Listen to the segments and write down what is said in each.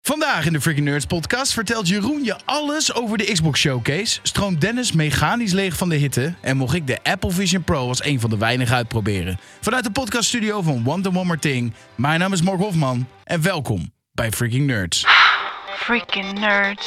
Vandaag in de Freaking Nerds podcast vertelt Jeroen je alles over de Xbox Showcase. Stroomt Dennis mechanisch leeg van de hitte. En mocht ik de Apple Vision Pro als een van de weinigen uitproberen. Vanuit de podcaststudio van One More Thing. Mijn naam is Mark Hofman. En welkom bij Freaking Nerds. Freaking Nerds.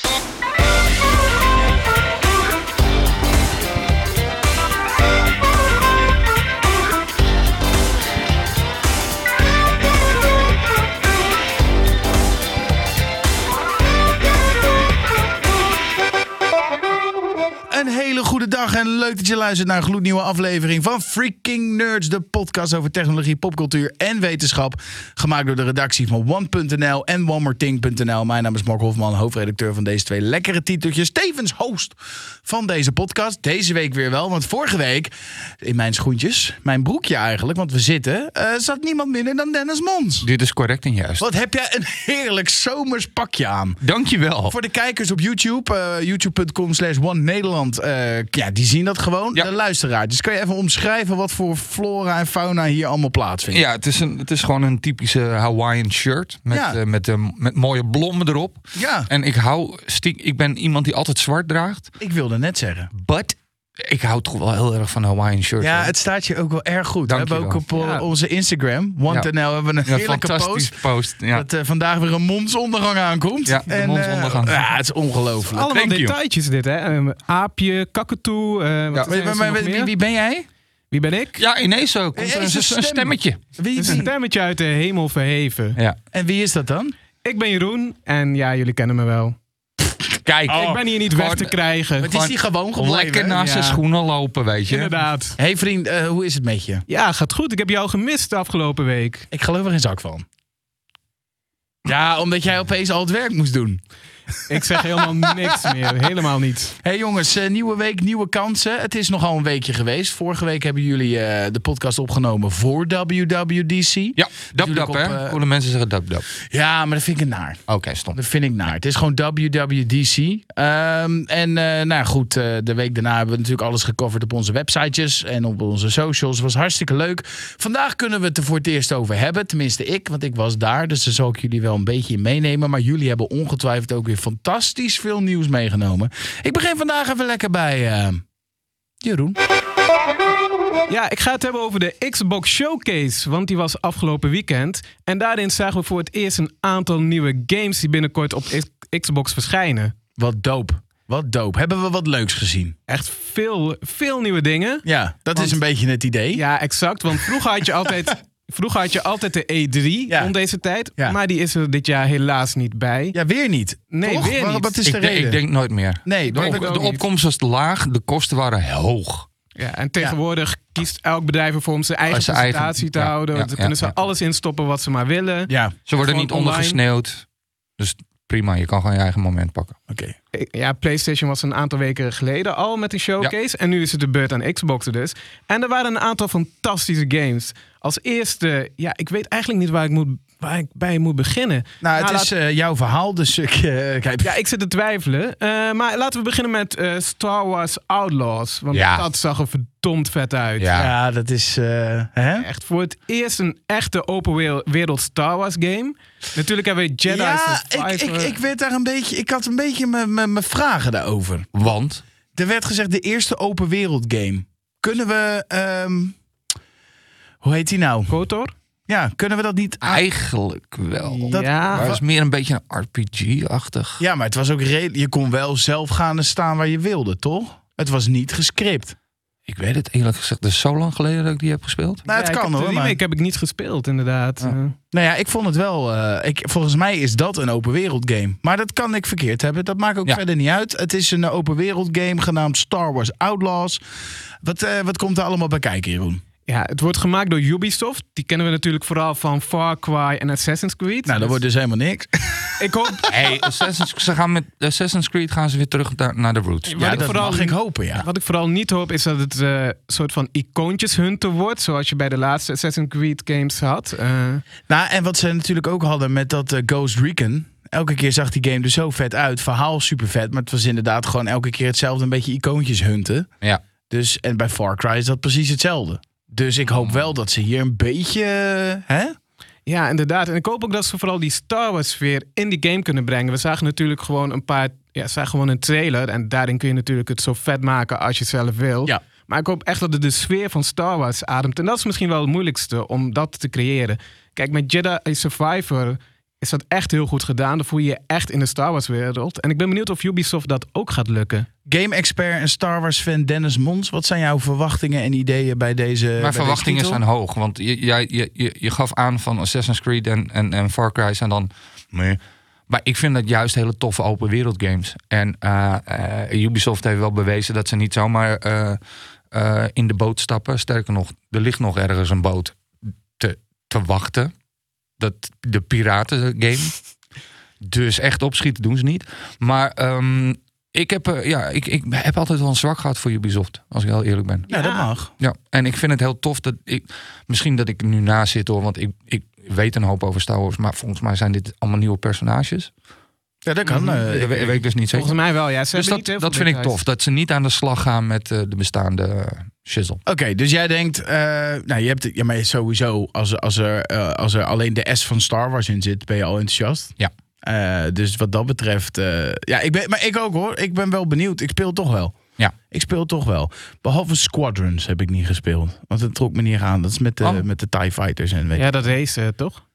Een hele goede dag en leuk dat je luistert naar een gloednieuwe aflevering van Freaking Nerds. De podcast over technologie, popcultuur en wetenschap. Gemaakt door de redactie van One.nl en OneMoreThing.nl. Mijn naam is Mark Hofman, hoofdredacteur van deze twee lekkere titeltjes. Tevens host van deze podcast. Deze week weer wel, want vorige week in mijn schoentjes, mijn broekje eigenlijk, want we zitten, zat niemand minder dan Dennis Mons. Dit is correct en juist. Wat heb jij een heerlijk zomers pakje aan. Dankjewel. Voor de kijkers op YouTube, youtube.com/OneNederland. Die zien dat gewoon. Ja. De luisteraartjes. Kan je even omschrijven wat voor flora en fauna hier allemaal plaatsvindt? Ja, het is gewoon een typische Hawaiian shirt. Met mooie blommen erop. Ja. En ik ben iemand die altijd zwart draagt. Ik wilde net zeggen. But ik hou toch wel heel erg van Hawaiian shirts. Ja, hoor. het staat je ook wel erg goed. We hebben ook Dankjewel. op onze Instagram, One.nl, hebben we een heerlijke fantastische post. Ja. Dat vandaag weer een monsondergang aankomt. Ja, de monsondergang. Ja, het is ongelooflijk. Allemaal Thank you. detailtjes dit, hè? Aapje, kakatoe. Wie ben jij? Wie ben ik? Ja, ineens ook. Is Een een stem. stemmetje. Een stemmetje uit de hemel verheven. Ja. En wie is dat dan? Ik ben Jeroen en ja, jullie kennen me wel. Kijk, Ik ben hier niet weg te krijgen. Het is die gewoon gebleven. lekker naast zijn Ja. schoenen lopen, weet je. Inderdaad. Hey vriend, hoe is het met je? Ja, gaat goed. Ik heb jou gemist de afgelopen week. Ik geloof er geen zak van. Ja, omdat jij opeens al het werk moest doen. Ik zeg helemaal niks meer. Helemaal niet. Hey jongens, nieuwe week, nieuwe kansen. Het is nogal een weekje geweest. Vorige week hebben jullie de podcast opgenomen voor WWDC. Ja, dap Natuurlijk hè. op, Coole mensen zeggen dap. Ja, maar dat vind ik naar. Oké, stom. Dat vind ik naar. Het is gewoon WWDC. De week daarna hebben we natuurlijk alles gecoverd op onze websitejes en op onze socials. Was hartstikke leuk. Vandaag kunnen we het er voor het eerst over hebben. Tenminste ik, want ik was daar. Dus daar zal ik jullie wel een beetje in meenemen. Maar jullie hebben ongetwijfeld ook weer fantastisch veel nieuws meegenomen. Ik begin vandaag even lekker bij Jeroen. Ja, ik ga het hebben over de Xbox Showcase. Want die was afgelopen weekend. En daarin zagen we voor het eerst een aantal nieuwe games die binnenkort op Xbox verschijnen. Wat dope. Wat dope. Hebben we wat leuks gezien? Echt veel nieuwe dingen. Ja, dat is een beetje het idee. Ja, exact. Want vroeger had je altijd de E3 rond deze tijd. Ja. Maar die is er dit jaar helaas niet bij. Ja, weer niet. Nee, Toch? weer niet. Wat is de reden? Ik denk nooit meer. Nee, De opkomst was laag, de kosten waren hoog. Ja, en tegenwoordig kiest elk bedrijf ervoor om zijn eigen Zijn eigen- presentatie te ja, houden. ja, Want dan kunnen ze ja. alles instoppen wat ze maar willen. Ja, Ze worden Gewoon niet online. ondergesneeuwd. Dus prima, je kan gewoon je eigen moment pakken. oké. Ja, PlayStation was een aantal weken geleden al met een showcase. En nu is het de beurt aan Xbox dus. En er waren een aantal fantastische games. Als eerste, ik weet eigenlijk niet waar ik bij moet beginnen. Nou, het is jouw verhaal, dus kijk. Ja, ik zit te twijfelen. Maar laten we beginnen met Star Wars Outlaws. Want Ja. dat zag er verdomd vet uit. Ja. Ja, dat is... hè? Echt voor het eerst een echte open wereld Star Wars game. Natuurlijk hebben we Jedi Ja, Survivor. ik werd daar een beetje... Ik had een beetje mijn vragen daarover. Want? Er werd gezegd de eerste open wereld game. Kunnen we... hoe heet die nou? KOTOR? Ja, kunnen we dat niet... Eigenlijk wel. Dat- ja, Maar het is meer een beetje een RPG-achtig. Ja, maar het was ook redelijk... Je kon wel zelf gaan staan waar je wilde, toch? Het was niet gescript. Ik weet het eerlijk gezegd. Het is zo lang geleden dat ik die heb gespeeld. Nou, het ik kan heb de hoor, maar... remake heb ik niet gespeeld, inderdaad. Ja. Nou ja, ik vond het wel... volgens mij is dat een open wereld game. Maar dat kan ik verkeerd hebben. Dat maakt ook Ja. verder niet uit. Het is een open wereld game genaamd Star Wars Outlaws. Wat komt er allemaal bij kijken, Jeroen? Ja, het wordt gemaakt door Ubisoft. Die kennen we natuurlijk vooral van Far Cry en Assassin's Creed. Nou, dat wordt dus helemaal niks. Ik hoop... Hey, met Assassin's Creed gaan ze weer terug naar de roots. Wat Ja, ik dat vooral mag ik hopen, ja. Wat ik vooral niet hoop is dat het een soort van icoontjes hunten wordt. Zoals je bij de laatste Assassin's Creed games had. Nou, en wat ze natuurlijk ook hadden met dat Ghost Recon. Elke keer zag die game er zo vet uit. Verhaal super vet. Maar het was inderdaad gewoon elke keer hetzelfde. Een beetje icoontjes hunten. Ja. Dus, en bij Far Cry is dat precies hetzelfde. Dus ik hoop wel dat ze hier een beetje... Hè? Ja, inderdaad. En ik hoop ook dat ze vooral die Star Wars sfeer in die game kunnen brengen. We zagen natuurlijk gewoon een trailer. En daarin kun je natuurlijk het zo vet maken als je zelf wil. Ja. Maar ik hoop echt dat het de sfeer van Star Wars ademt. En dat is misschien wel het moeilijkste om dat te creëren. Kijk, met Jedi Survivor is dat echt heel goed gedaan. Dan voel je je echt in de Star Wars wereld. En ik ben benieuwd of Ubisoft dat ook gaat lukken. Game-expert en Star Wars-fan Dennis Mons. Wat zijn jouw verwachtingen en ideeën bij deze Mijn verwachtingen zijn hoog. Want je gaf aan van Assassin's Creed en Far Cry zijn dan... Maar ik vind dat juist hele toffe open wereld games. En Ubisoft heeft wel bewezen dat ze niet zomaar in de boot stappen. Sterker nog, er ligt nog ergens een boot te wachten. De piraten game. Dus echt opschieten doen ze niet. Maar ik heb altijd wel een zwak gehad voor Ubisoft. Als ik heel eerlijk ben. Ja, dat mag. Ja, en ik vind het heel tof dat misschien dat ik nu naast zit hoor. Want ik weet een hoop over Star Wars. Maar volgens mij zijn dit allemaal nieuwe personages. Ja, dat kan. Dat weet ik dus niet zeker. Volgens mij wel, ja. Dus dat vind ik tof. Dat ze niet aan de slag gaan met de bestaande shizzle. Oké, dus jij denkt... je hebt... Ja, maar sowieso, als er alleen de S van Star Wars in zit, ben je al enthousiast. Ja. Dus wat dat betreft... maar ik ook hoor. Ik ben wel benieuwd. Ik speel toch wel. Ja. Ik speel toch wel. Behalve Squadrons heb ik niet gespeeld. Want het trok me niet aan. Dat is met de TIE Fighters en weet je. Ja, dat race toch?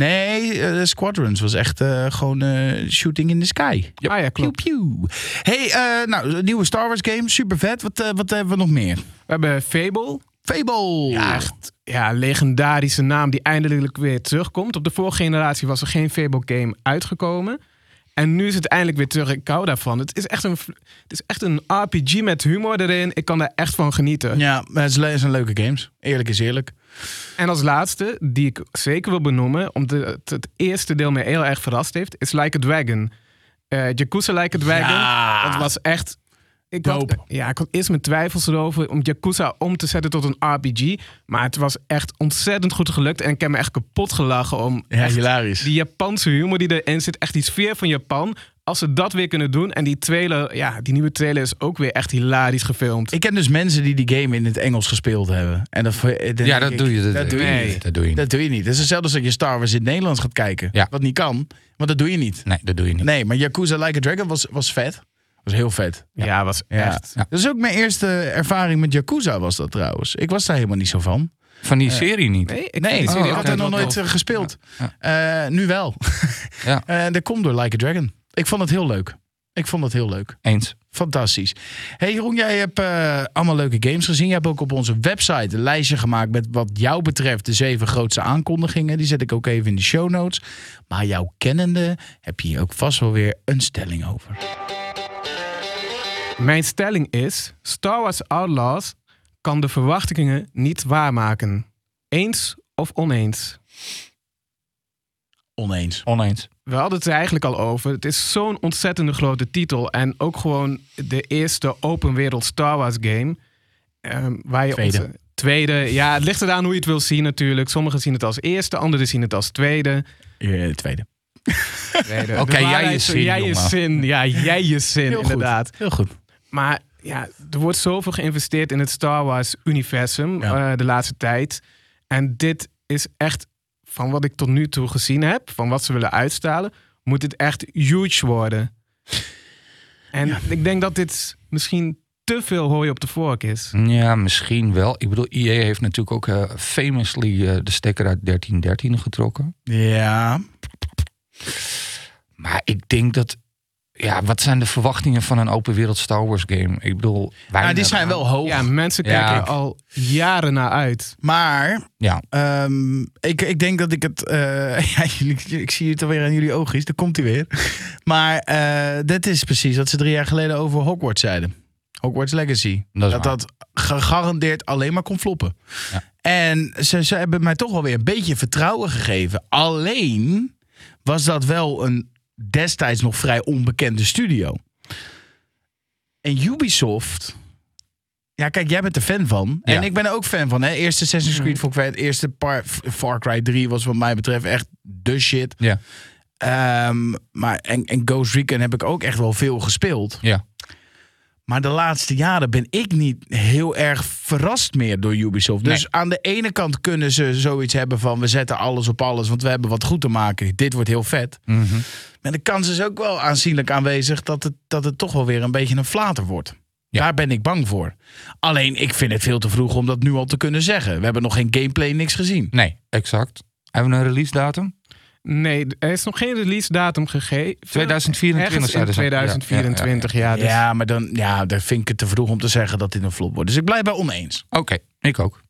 Nee, Squadrons was echt gewoon shooting in the sky. Yep. Ah ja, klopt. Pew, pew. Hey, een nieuwe Star Wars game. Super vet. Wat hebben we nog meer? We hebben Fable. Fable. Ja, echt legendarische naam die eindelijk weer terugkomt. Op de vorige generatie was er geen Fable game uitgekomen. En nu is het eindelijk weer terug. Ik hou daarvan. Het is echt een RPG met humor erin. Ik kan daar echt van genieten. Ja, het zijn leuke games. Eerlijk is eerlijk. En als laatste, die ik zeker wil benoemen, omdat het eerste deel me heel erg verrast heeft, is Like a Dragon. Yakuza Like a Dragon. Ja. Dat was echt... Ik Dope. had eerst mijn twijfels erover om Yakuza om te zetten tot een RPG. Maar het was echt ontzettend goed gelukt. En ik heb me echt kapot gelachen om hilarisch. die Japanse humor die erin zit. Echt die sfeer van Japan. Als ze dat weer kunnen doen. En die die nieuwe trailer is ook weer echt hilarisch gefilmd. Ik ken dus mensen die game in het Engels gespeeld hebben. En dat doe je. Dat doe je niet. Dat doe je niet. Het is hetzelfde als dat je Star Wars in het Nederlands gaat kijken. Ja. Wat niet kan. Maar dat doe je niet. Nee, dat doe je niet. Nee, maar Yakuza Like a Dragon was vet. Was heel vet. Ja, was echt. Ja. Dat is ook mijn eerste ervaring met Yakuza was dat trouwens. Ik was daar helemaal niet zo van. Van die serie niet? Nee, ik had er nog nooit gespeeld. Ja. Nu wel. Ja. Dat komt door Like a Dragon. Ik vond het heel leuk. Eens. Fantastisch. Hey Jeroen, jij hebt allemaal leuke games gezien. Je hebt ook op onze website een lijstje gemaakt met wat jou betreft de 7 grootste aankondigingen. Die zet ik ook even in de show notes. Maar jouw kennende heb je hier ook vast wel weer een stelling over. Mijn stelling is, Star Wars Outlaws kan de verwachtingen niet waarmaken. Eens of oneens? Oneens. We hadden het er eigenlijk al over. Het is zo'n ontzettende grote titel. En ook gewoon de eerste open wereld Star Wars game. Waar je tweede. Ja, het ligt eraan hoe je het wil zien natuurlijk. Sommigen zien het als eerste, anderen zien het als tweede. Tweede. Oké, jij je zin, heel inderdaad. Goed. Heel goed. Maar ja, er wordt zoveel geïnvesteerd in het Star Wars universum de laatste tijd. En dit is echt, van wat ik tot nu toe gezien heb, van wat ze willen uitstralen, moet het echt huge worden. En ik denk dat dit misschien te veel hooi op de vork is. Ja, misschien wel. Ik bedoel, EA heeft natuurlijk ook famously de stekker uit 1313 getrokken. Ja. Maar ik denk dat... Ja, wat zijn de verwachtingen van een open wereld Star Wars game? Ik bedoel... die zijn wel hoog. Ja, mensen kijken al jaren naar uit. Maar ik denk dat ik het... ik zie het alweer aan jullie oogjes. Daar komt hij weer. Maar dit is precies wat ze 3 jaar geleden over Hogwarts zeiden. Hogwarts Legacy. Dat gegarandeerd alleen maar kon floppen. Ja. En ze hebben mij toch wel weer een beetje vertrouwen gegeven. Alleen was dat wel een destijds nog vrij onbekende studio. En Ubisoft... Ja, kijk, jij bent er fan van. Ja. En ik ben er ook fan van. Hè? Eerste Assassin's Creed vond ik vet. Eerste Far Cry 3 was wat mij betreft echt de shit. Ja. Maar Ghost Recon heb ik ook echt wel veel gespeeld. Ja. Maar de laatste jaren ben ik niet heel erg verrast meer door Ubisoft. Dus aan de ene kant kunnen ze zoiets hebben van... we zetten alles op alles, want we hebben wat goed te maken. Dit wordt heel vet. Mm-hmm. Maar de kans is ook wel aanzienlijk aanwezig... dat het toch wel weer een beetje een flater wordt. Ja. Daar ben ik bang voor. Alleen, ik vind het veel te vroeg om dat nu al te kunnen zeggen. We hebben nog geen gameplay, niks gezien. Nee, exact. Hebben we een release datum? Nee, er is nog geen release datum gegeven. 2024 Ergens in 2024, ja. Dus... Ja, maar daar vind ik het te vroeg om te zeggen dat dit een flop wordt. Dus ik blijf bij oneens. Oké, ik ook.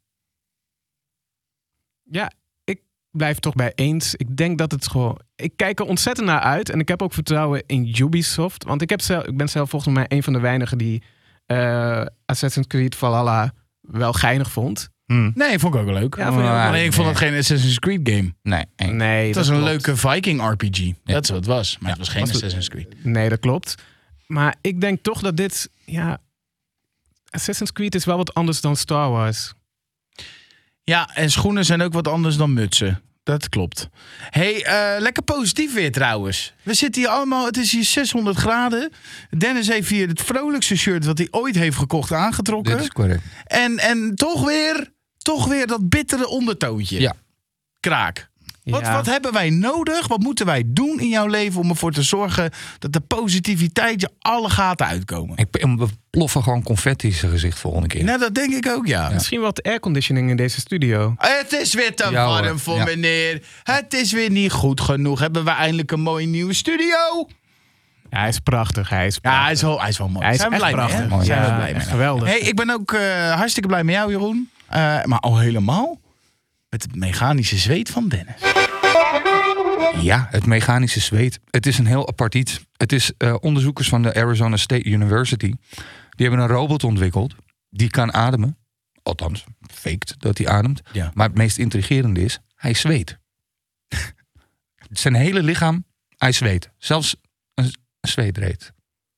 Ja, ik blijf toch bij eens. Ik denk dat het gewoon... Ik kijk er ontzettend naar uit. En ik heb ook vertrouwen in Ubisoft. Want ik ben zelf volgens mij een van de weinigen die Assassin's Creed Valhalla wel geinig vond. Nee, vond ik ook wel leuk. Ja, vond je ook wel alleen ik vond het geen Assassin's Creed game. Nee. Het was een klopt. leuke Viking RPG. Ja. Dat is wat het was. Maar het was geen Assassin's Creed. Nee, dat klopt. Maar ik denk toch dat dit... Ja, Assassin's Creed is wel wat anders dan Star Wars. Ja, en schoenen zijn ook wat anders dan mutsen. Dat klopt. Hey, lekker positief weer trouwens. We zitten hier allemaal, het is hier 600 graden. Dennis heeft hier het vrolijkste shirt wat hij ooit heeft gekocht aangetrokken. Dit is correct. En toch weer dat bittere ondertoontje. Ja. Kraak. Ja. Wat hebben wij nodig? Wat moeten wij doen in jouw leven om ervoor te zorgen dat de positiviteit je alle gaten uitkomen? We ploffen gewoon confetti in zijn gezicht volgende keer. Nou, dat denk ik ook, ja. Misschien wat airconditioning in deze studio. Het is weer te Ja, warm hoor. voor Ja. meneer. Het is weer niet goed genoeg. Hebben we eindelijk een mooie nieuwe studio? Ja, hij is prachtig. Ja, hij is wel mooi. Hij is Zijn we echt blij mee, prachtig. hè? Mooi, Zijn we Ja, blij mee. echt geweldig. Hey, ik ben ook hartstikke blij met jou, Jeroen. Maar al helemaal met het mechanische zweet van Dennis. Ja, het mechanische zweet. Het is een heel apart iets. Het is onderzoekers van de Arizona State University. Die hebben een robot ontwikkeld. Die kan ademen. Althans, faked dat hij ademt. Ja. Maar het meest intrigerende is, hij zweet. Zijn hele lichaam, hij zweet. Zelfs een zweetreet.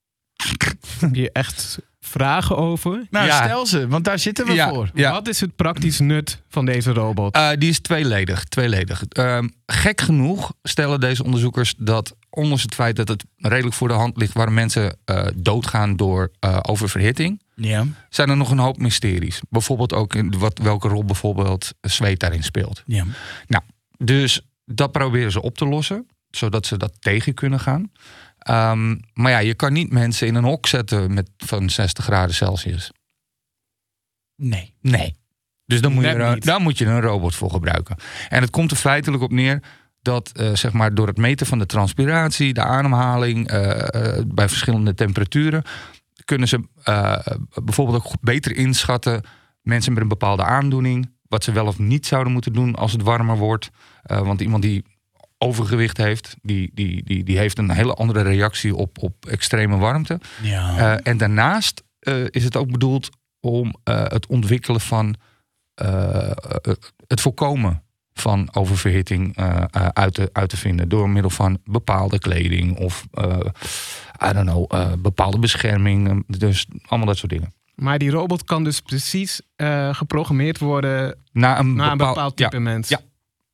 Heb je echt vragen over? Nou, Ja. stel ze, want daar zitten we voor. Ja. Wat is het praktisch nut van deze robot? Die is tweeledig. Gek genoeg stellen deze onderzoekers dat, ondanks het feit dat het redelijk voor de hand ligt waar mensen doodgaan door oververhitting, Ja. zijn er nog een hoop mysteries. Bijvoorbeeld ook in welke rol bijvoorbeeld zweet daarin speelt. Ja. Nou, dus dat proberen ze op te lossen, zodat ze dat tegen kunnen gaan. Maar ja, je kan niet mensen in een hok zetten van 60 graden Celsius. Nee. Nee. Dus dan moet je een robot voor gebruiken. En het komt er feitelijk op neer dat zeg maar door het meten van de transpiratie, de ademhaling, bij verschillende temperaturen, kunnen ze bijvoorbeeld ook beter inschatten mensen met een bepaalde aandoening, wat ze wel of niet zouden moeten doen als het warmer wordt. Want iemand die overgewicht heeft, die heeft een hele andere reactie op extreme warmte. Ja. En daarnaast is het ook bedoeld om het ontwikkelen van het voorkomen van oververhitting uit te vinden door middel van bepaalde kleding of bepaalde bescherming. Dus allemaal dat soort dingen. Maar die robot kan dus precies geprogrammeerd worden Na een naar een bepaald type ja, mens. ja.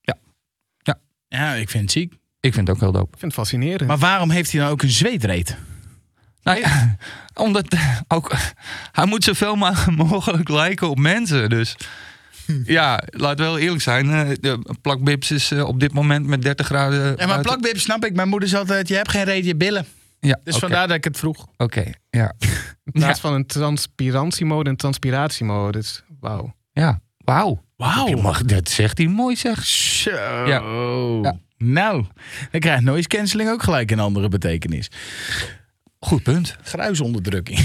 Ja, ik vind het ziek. Ik vind het ook heel dope. Ik vind het fascinerend. Maar waarom heeft hij dan ook een zweetreet? Nou ja, omdat ook hij moet zoveel mogelijk lijken op mensen. Dus ja, laat wel eerlijk zijn. De plakbibs is op dit moment met 30 graden. Ja, maar buiten. plakbib snap ik. Mijn moeder zei altijd, je hebt geen reet, je billen. Ja, Dus oké. vandaar dat ik het vroeg. Oké, ja. In plaats van een transpiratiemode en transpiratiemode. Dus, wauw. Ja, wauw. Wauw. Dat zegt hij mooi, zeg. Zo. Ja. Ja. Nou, dan krijgt noise cancelling ook gelijk een andere betekenis. Goed punt. Gruisonderdrukking.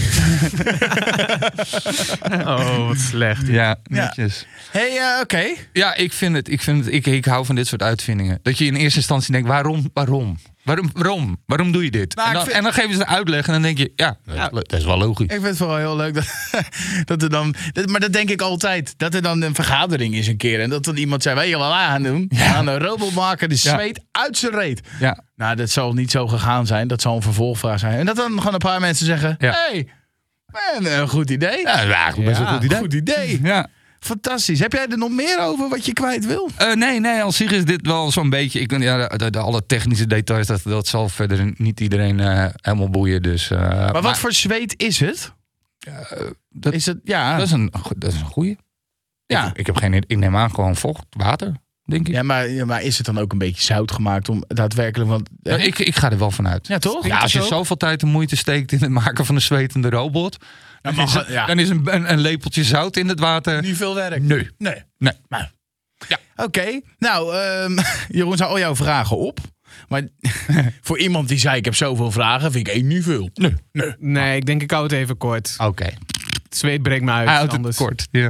Oh, wat slecht. Ja, netjes. Hey, oké. Ja, ik hou van dit soort uitvindingen. Dat je in eerste instantie denkt, waarom doe je dit? Nou, En dan geven ze een uitleg en dan denk je, ja, dat is wel logisch. Ik vind het vooral heel leuk dat er dan... Maar dat denk ik altijd. Dat er dan een vergadering is een keer. En dat dan iemand zei, weet je wat we gaan doen? We gaan een robot maken, de zweet uit zijn reet. Ja. Nou, dat zal niet zo gegaan zijn. Dat zal een vervolgvraag zijn. En dat dan gewoon een paar mensen zeggen... Ja. Hey, een goed idee. Ja, dat is eigenlijk best wel een goed idee. Goed idee. Ja. Fantastisch. Heb jij er nog meer over wat je kwijt wil? Nee, als zich is dit wel zo'n beetje... alle technische details, dat zal verder niet iedereen helemaal boeien. Dus, Maar wat voor zweet is het? Is het, ja. Dat is een goeie. Ja. Ik neem aan gewoon vocht, water, denk ik. Ja, maar is het dan ook een beetje zout gemaakt om daadwerkelijk... Want, Ik ga er wel vanuit. Ja, toch? Ja, als je zoveel tijd en moeite steekt in het maken van een zwetende robot... Dan is een lepeltje zout in het water... Niet veel werk. Nee. Nou. Ja. Oké. Nou, Jeroen, zijn al jouw vragen op. Maar voor iemand die zei ik heb zoveel vragen, vind ik 1 niet veel. Nee, ik denk ik hou het even kort. Oké. Het zweet breekt me uit. Houd het anders. kort. Ja.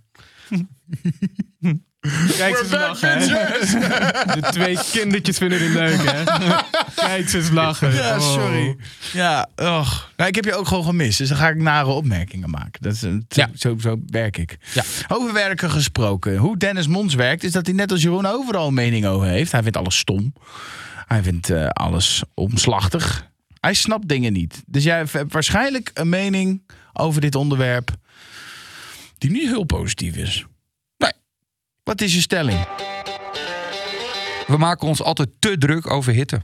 Kijk ze eens lachen, hè? De 2 kindertjes vinden het leuk, hè? Kijk ze eens lachen. Ja, sorry. Ja, nou, ik heb je ook gewoon gemist. Dus dan ga ik nare opmerkingen maken. Dat is, zo werk ik. Ja. Over werken gesproken. Hoe Dennis Mons werkt, is dat hij net als Jeroen overal een mening over heeft. Hij vindt alles stom. Hij vindt alles omslachtig. Hij snapt dingen niet. Dus jij hebt waarschijnlijk een mening over dit onderwerp die niet heel positief is. Nee. Wat is je stelling? We maken ons altijd te druk over hitte.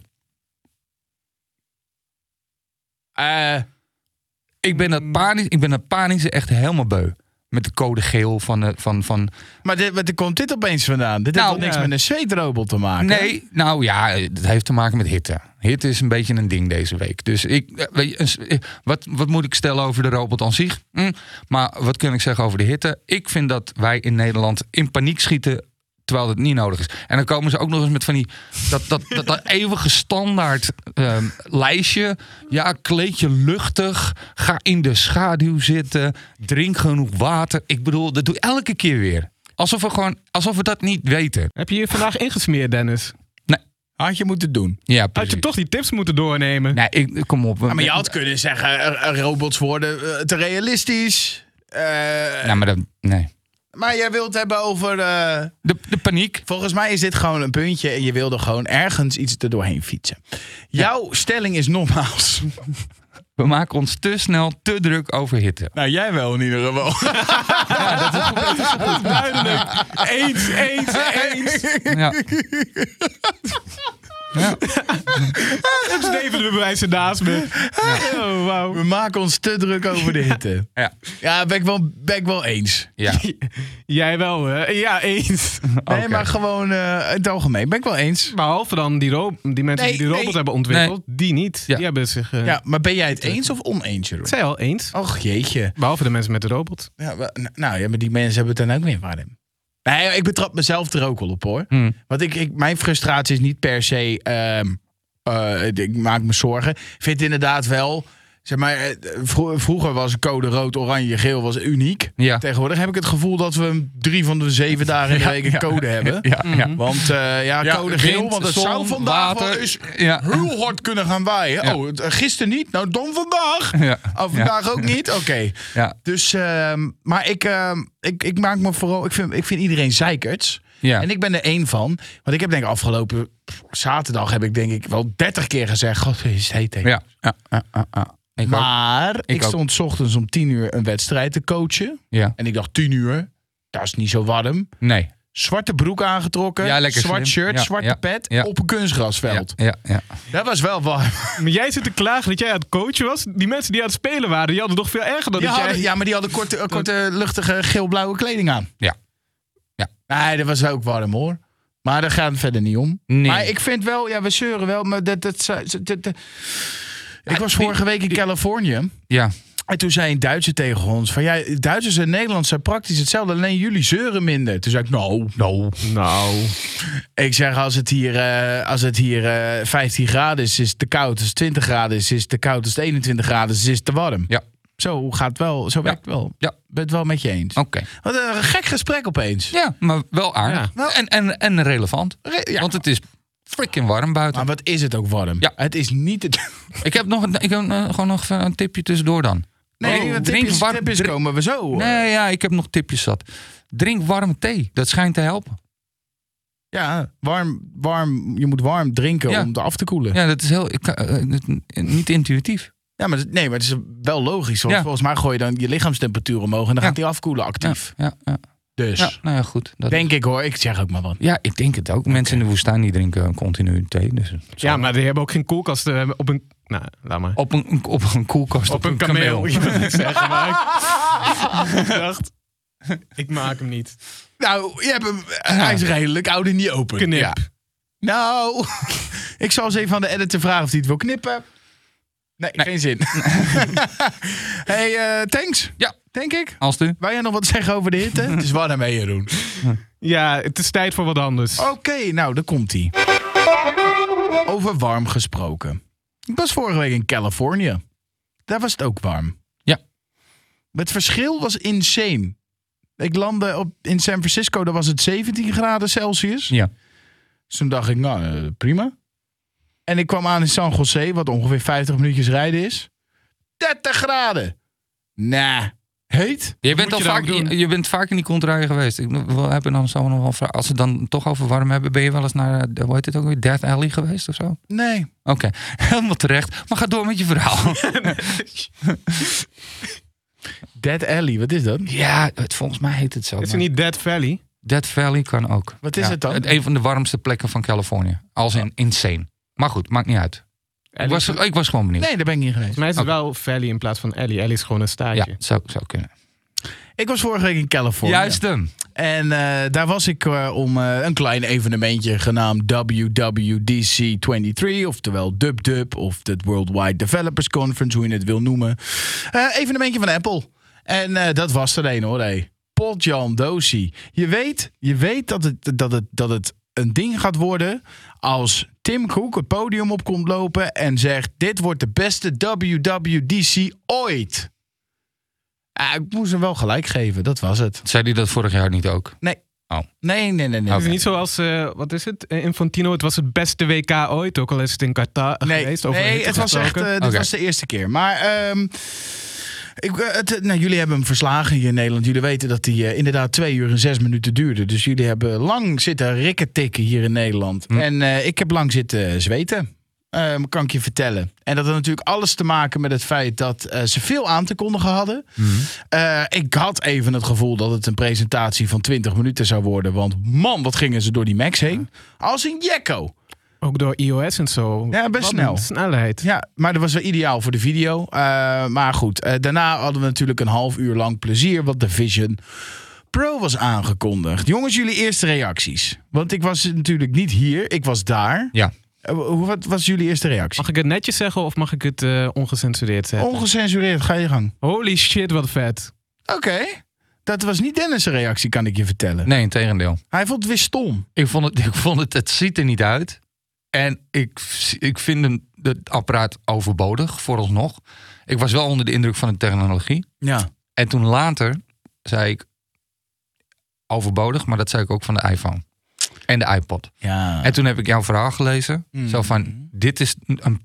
Ik ben dat panische echt helemaal beu. Met de code geel van... Maar waar komt dit opeens vandaan? Dit heeft toch niks met een zweetrobot te maken? Nee, nou ja, het heeft te maken met hitte. Hitte is een beetje een ding deze week. Dus wat moet ik stellen over de robot aan zich? Maar wat kan ik zeggen over de hitte? Ik vind dat wij in Nederland in paniek schieten... terwijl het niet nodig is. En dan komen ze ook nog eens met van die... dat eeuwige standaard lijstje. Ja, kleed je luchtig. Ga in de schaduw zitten. Drink genoeg water. Ik bedoel, dat doe ik elke keer weer. Alsof we dat niet weten. Heb je hier vandaag ingesmeerd, Dennis? Nee. Had je moeten doen. Ja, Had je toch die tips moeten doornemen? Nee, kom op. Maar je had kunnen zeggen, robots worden te realistisch. Nee. Maar jij wilt hebben over... De paniek. Volgens mij is dit gewoon een puntje en je wilde gewoon ergens iets er doorheen fietsen. Jouw stelling is nogmaals... We maken ons te snel te druk over hitte. Nou, jij wel in ieder geval. Ja, dat is duidelijk. Eens. Ja. Ja. Het is even de bewijzen naast me. Ja. Oh, wow. We maken ons te druk over de hitte. Ja, ben ik wel eens. Ja. Jij wel, hè? Ja, eens. Nee, maar gewoon in het algemeen ben ik wel eens. Behalve dan die mensen die die robot hebben ontwikkeld, die niet. Ja. Die hebben zich... Ja, maar ben jij het eens of oneens, Jeroen? Ik zei al eens. Och, jeetje. Behalve de mensen met de robot. Ja, maar die mensen hebben het dan ook weer warm. Nee, ik betrap mezelf er ook wel op, hoor. Want mijn frustratie is niet per se... ik maak me zorgen. Ik vind het inderdaad wel... Zeg maar, vroeger was code rood, oranje, geel was uniek. Ja. Tegenwoordig heb ik het gevoel dat we 3 van de 7 dagen in de week een code hebben. Ja. Want code geel, wind, want het zou vandaag wel eens heel hard kunnen gaan waaien. Ja. Gisteren niet, nou dan vandaag. Ja. Oh, vandaag ook niet? Oké. Ja. Dus, maar ik maak me vooral... Ik vind iedereen zeikerts. Ja. En ik ben er één van. Want ik heb denk ik afgelopen zaterdag heb ik denk ik wel 30 keer gezegd... God, is het heet. Ja. Ik stond 's ochtends om 10 uur een wedstrijd te coachen. Ja. En ik dacht 10 uur, dat is niet zo warm. Nee. Zwarte broek aangetrokken, zwart shirt, zwarte pet op een kunstgrasveld. Ja. Dat was wel warm. Maar jij zit te klagen dat jij aan het coachen was. Die mensen die aan het spelen waren, die hadden nog veel erger dan jij. Ja, maar die hadden korte luchtige geel-blauwe kleding aan. Ja. Nee, dat was ook warm, hoor. Maar daar gaat het verder niet om. Nee. Maar ik vind wel, we zeuren wel, maar ik was vorige week in Californië. Ja. En toen zei een Duitser tegen ons van Duitsers en Nederlanders zijn praktisch hetzelfde, alleen jullie zeuren minder. Toen zei ik, nou. Ik zeg, als het hier 15 graden is het te koud. Als het 20 graden is het te koud. Als het 21 graden is het te warm. Ja. Zo gaat het wel. Zo werkt het wel. Ja. Ben het wel met je eens. Oké. Wat een gek gesprek opeens. Ja, maar wel aardig. Ja. En relevant. Want het is freaking warm buiten. Maar wat is het ook warm? Ja. Het is niet Ik heb gewoon nog een tipje tussendoor dan. Nee, tipjes komen we zo. Nee, ik heb nog tipjes zat. Drink warme thee. Dat schijnt te helpen. Ja, warm. Je moet warm drinken om het af te koelen. Ja, dat is niet intuïtief. Ja, maar het is wel logisch. Want volgens mij gooi je dan je lichaamstemperatuur omhoog en dan gaat die afkoelen actief. Ja. Dus. Ja, nou ja, goed. Denk ik, hoor. Ik zeg ook maar wat. Ja, ik denk het ook. Mensen in de woestijn die drinken continu thee. Dus maar die hebben ook geen koelkast Nou, laat maar. Op een koelkast Op een kameel. Je moet niet zeggen, maar ik dacht, ik maak hem niet. Nou, je hebt hem, hij is redelijk, hou die niet open. Knip. Ja. Nou, ik zal eens even aan de editor vragen of hij het wil knippen. Nee, geen zin. Hey, thanks. Ja. Denk ik. Als u. Wou jij nog wat zeggen over de hitte? Het is warm mee, Jeroen. Ja, het is tijd voor wat anders. Oké, nou, daar komt-ie. Over warm gesproken. Ik was vorige week in Californië. Daar was het ook warm. Ja. Het verschil was insane. Ik landde in San Francisco, daar was het 17 graden Celsius. Ja. Dus toen dacht ik, nou, prima. En ik kwam aan in San Jose, wat ongeveer 50 minuutjes rijden is. 30 graden. Nah, heet. Je bent vaak in die contraien geweest. Ik heb dan zo nog wel vragen. Als ze dan toch over warm hebben, ben je wel eens naar, hoe heet het ook weer, Death Alley geweest of zo? Nee. Oké, helemaal terecht. Maar ga door met je verhaal. Dead Alley, wat is dat? Ja, volgens mij heet het zo. Is het niet Death Valley? Death Valley kan ook. Wat is het dan? Een van de warmste plekken van Californië. Als in insane. Maar goed, maakt niet uit. Ik was gewoon benieuwd. Nee, daar ben ik niet geweest. Volgens mij is het wel Valley in plaats van Alley. Alley is gewoon een staatje. Ja, zou kunnen. Ik was vorige week in Californië. Juist hem. En daar was ik om een klein evenementje genaamd WWDC 23. Oftewel DubDub of de Worldwide Developers Conference, hoe je het wil noemen. Evenementje van Apple. En dat was er een hoor. Hey. Potjan Dosi. Je weet dat het een ding gaat worden als Tim Cook het podium op komt lopen en zegt: dit wordt de beste WWDC ooit. Ik moest hem wel gelijk geven, dat was het. Zei hij dat vorig jaar niet ook? Nee. Oh. Nee. Het is niet zoals, wat is het? Infantino, het was het beste WK ooit, ook al is het in Qatar geweest. Nee, het was echt, dit was de eerste keer. Maar jullie hebben hem verslagen hier in Nederland. Jullie weten dat hij inderdaad 2 uur en 6 minuten duurde. Dus jullie hebben lang zitten rikketikken hier in Nederland. En ik heb lang zitten zweten. Kan ik je vertellen. En dat had natuurlijk alles te maken met het feit dat ze veel aan te kondigen hadden. Ik had even het gevoel dat het een presentatie van 20 minuten zou worden. Want man, wat gingen ze door die Macs heen. Als een jekko. Ook door iOS en zo. Ja, best snel. Snelheid. Ja, maar dat was wel ideaal voor de video. Maar goed, daarna hadden we natuurlijk een half uur lang plezier. Want de Vision Pro was aangekondigd. Jongens, jullie eerste reacties. Want ik was natuurlijk niet hier. Ik was daar. Ja. Wat was jullie eerste reactie? Mag ik het netjes zeggen of mag ik het ongecensureerd zeggen? Ongecensureerd, ga je gang. Holy shit, wat vet. Oké. Dat was niet Dennis' reactie, kan ik je vertellen. Nee, integendeel. Hij vond het weer stom. Ik vond het ziet er niet uit. En ik vind het apparaat overbodig, vooralsnog. Ik was wel onder de indruk van de technologie. Ja. En toen later zei ik overbodig, maar dat zei ik ook van de iPhone. En de iPod. Ja. En toen heb ik jouw verhaal gelezen. Zo van, dit is een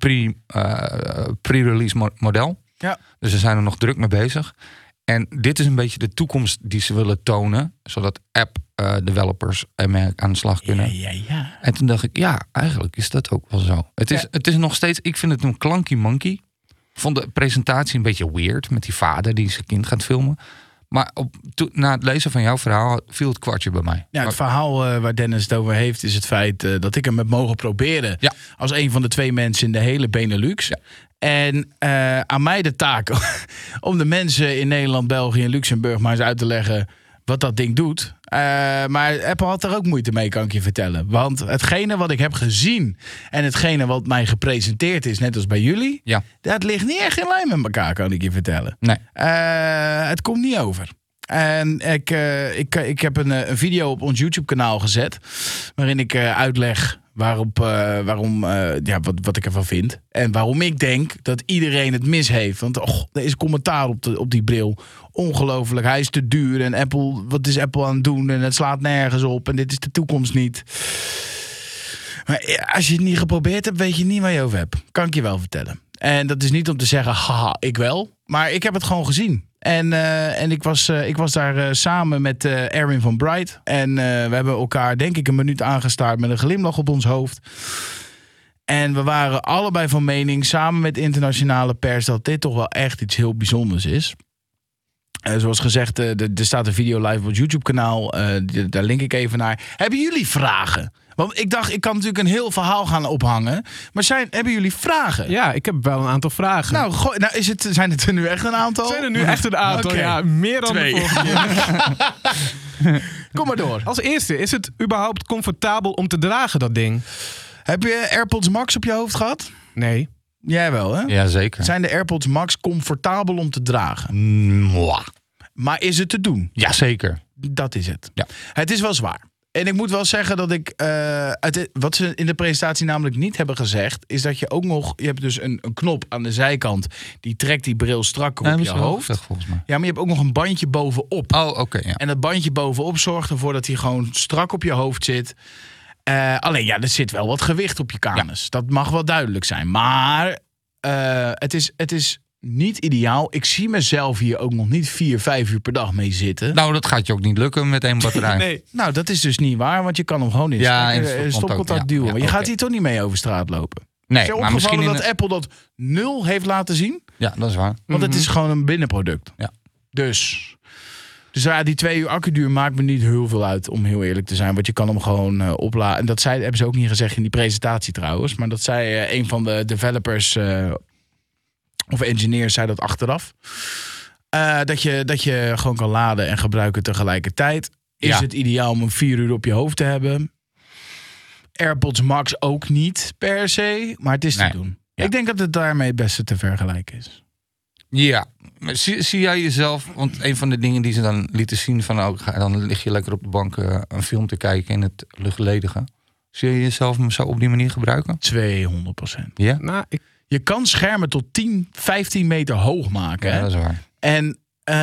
pre-release model. Ja. Dus ze zijn er nog druk mee bezig. En dit is een beetje de toekomst die ze willen tonen. Zodat app-developers ermee aan de slag kunnen. Ja. En toen dacht ik, ja, eigenlijk is dat ook wel zo. Het is nog steeds, ik vind het een clunky monkey. Ik vond de presentatie een beetje weird. Met die vader die zijn kind gaat filmen. Maar na het lezen van jouw verhaal viel het kwartje bij mij. Ja, het verhaal waar Dennis het over heeft is het feit dat ik hem heb mogen proberen. Ja. Als een van de 2 mensen in de hele Benelux. Ja. En aan mij de taak om de mensen in Nederland, België en Luxemburg maar eens uit te leggen wat dat ding doet. Maar Apple had er ook moeite mee, kan ik je vertellen. Want hetgene wat ik heb gezien en hetgene wat mij gepresenteerd is, net als bij jullie, dat ligt niet echt in lijn met elkaar, kan ik je vertellen. Nee. Het komt niet over. En ik heb een video op ons YouTube-kanaal gezet, waarin ik uitleg wat ik ervan vind. En waarom ik denk dat iedereen het mis heeft. Want er is commentaar op die bril. Ongelooflijk, hij is te duur. En Apple, wat is Apple aan het doen? En het slaat nergens op. En dit is de toekomst niet. Maar als je het niet geprobeerd hebt, weet je niet waar je over hebt. Kan ik je wel vertellen. En dat is niet om te zeggen, haha, ik wel. Maar ik heb het gewoon gezien. En ik was daar samen met Erwin van Bright. En we hebben elkaar denk ik een minuut aangestaard met een glimlach op ons hoofd. En we waren allebei van mening, samen met internationale pers, dat dit toch wel echt iets heel bijzonders is. Zoals gezegd, er staat een video live op het YouTube-kanaal. Daar link ik even naar. Hebben jullie vragen? Want ik dacht, ik kan natuurlijk een heel verhaal gaan ophangen. Maar hebben jullie vragen? Ja, ik heb wel een aantal vragen. Nou, zijn het er nu echt een aantal? Zijn er nu echt een aantal? Okay. Ja, meer dan de vorige keer. Kom maar door. Als eerste, is het überhaupt comfortabel om te dragen, dat ding? Heb je AirPods Max op je hoofd gehad? Nee. Jij wel, hè? Ja, zeker. Zijn de AirPods Max comfortabel om te dragen? Maar is het te doen? Jazeker. Dat is het. Ja. Het is wel zwaar. En ik moet wel zeggen dat ik... wat ze in de presentatie namelijk niet hebben gezegd... is dat je ook nog... Je hebt dus een knop aan de zijkant... die trekt die bril strakker op je hoofd. Volgens mij. Ja, maar je hebt ook nog een bandje bovenop. Oh, oké. Ja. En dat bandje bovenop zorgt ervoor dat hij gewoon strak op je hoofd zit. Alleen ja, er zit wel wat gewicht op je kanus. Ja. Dat mag wel duidelijk zijn. Maar het is niet ideaal. Ik zie mezelf hier ook nog niet 4-5 uur per dag mee zitten. Nou, dat gaat je ook niet lukken met één batterij. Nee. Nou, dat is dus niet waar. Want je kan hem gewoon in stopcontact duwen. Ja, maar je gaat hier toch niet mee over straat lopen. Nee, is maar misschien dat Apple dat 0 heeft laten zien? Ja, dat is waar. Want het is gewoon een binnenproduct. Ja. Dus ja, die 2 uur accuduur maakt me niet heel veel uit, om heel eerlijk te zijn. Want je kan hem gewoon opladen. En dat hebben ze ook niet gezegd in die presentatie trouwens. Maar dat zei een van de developers of engineers zei dat achteraf. Dat je gewoon kan laden en gebruiken tegelijkertijd. Is het ideaal om 4 uur op je hoofd te hebben? AirPods Max ook niet per se, maar het is te doen. Ja. Ik denk dat het daarmee het beste te vergelijken is. Ja, zie jij jezelf... Want een van de dingen die ze dan lieten zien... dan lig je lekker op de bank een film te kijken in het luchtledige. Zie je jezelf zo op die manier gebruiken? 200%. Ja? Nou, Je kan schermen tot 10, 15 meter hoog maken. Ja, dat is waar. En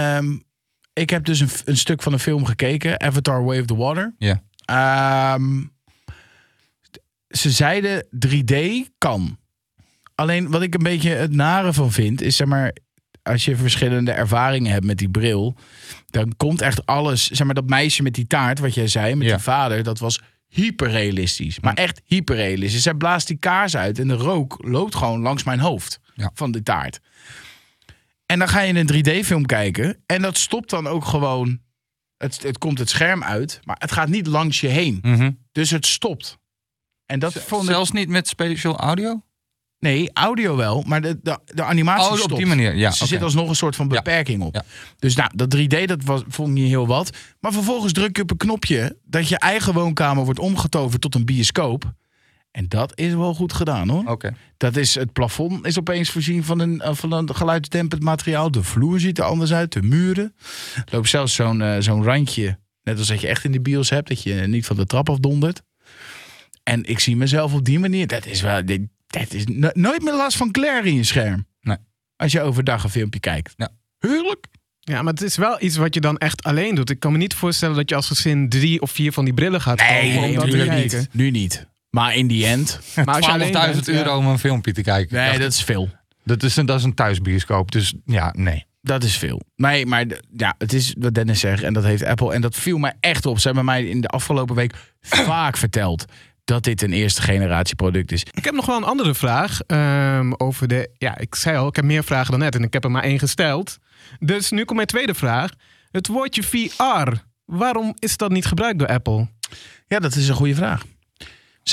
ik heb dus een stuk van een film gekeken. Avatar Way of the Water. Ja. Ze zeiden 3D kan. Alleen wat ik een beetje het nare van vind... is zeg maar... Als je verschillende ervaringen hebt met die bril... dan komt echt alles... Zeg maar dat meisje met die taart, wat jij zei... met die vader, dat was hyperrealistisch. Maar echt hyperrealistisch. Zij blaast die kaars uit en de rook loopt gewoon langs mijn hoofd... van die taart. En dan ga je in een 3D-film kijken... en dat stopt dan ook gewoon... Het komt het scherm uit, maar het gaat niet langs je heen. Mm-hmm. Dus het stopt. En dat Zelfs niet met spatial audio? Nee, audio wel, maar de animatie stopt. Op die manier, ja. Dus er zit alsnog een soort van beperking op. Ja. Dus nou, dat 3D, vond ik niet heel wat. Maar vervolgens druk je op een knopje... dat je eigen woonkamer wordt omgetoverd tot een bioscoop. En dat is wel goed gedaan, hoor. Okay. Het plafond is opeens voorzien van een geluidsdempend materiaal. De vloer ziet er anders uit, de muren. Er loopt zelfs zo'n randje... net als dat je echt in de bios hebt... dat je niet van de trap afdondert. En ik zie mezelf op die manier... Dat is nooit meer last van glare in je scherm. Nee. Als je overdag een filmpje kijkt. Ja. Heerlijk. Ja, maar het is wel iets wat je dan echt alleen doet. Ik kan me niet voorstellen dat je als gezin 3 of 4 van die brillen gaat kopen om dat te kijken. Niet. Nu niet. Maar in die end... Maar als je alleen 12.000 euro om een filmpje te kijken. Nee, dat is veel. Dat is een thuisbioscoop, dus ja, nee. Dat is veel. Nee, maar ja, het is wat Dennis zegt en dat heeft Apple. En dat viel mij echt op. Ze hebben mij in de afgelopen week vaak verteld... dat dit een eerste generatie product is. Ik heb nog wel een andere vraag over de... Ja, ik zei al, ik heb meer vragen dan net en ik heb er maar 1 gesteld. Dus nu komt mijn tweede vraag. Het woordje VR, waarom is dat niet gebruikt door Apple? Ja, dat is een goede vraag. Ze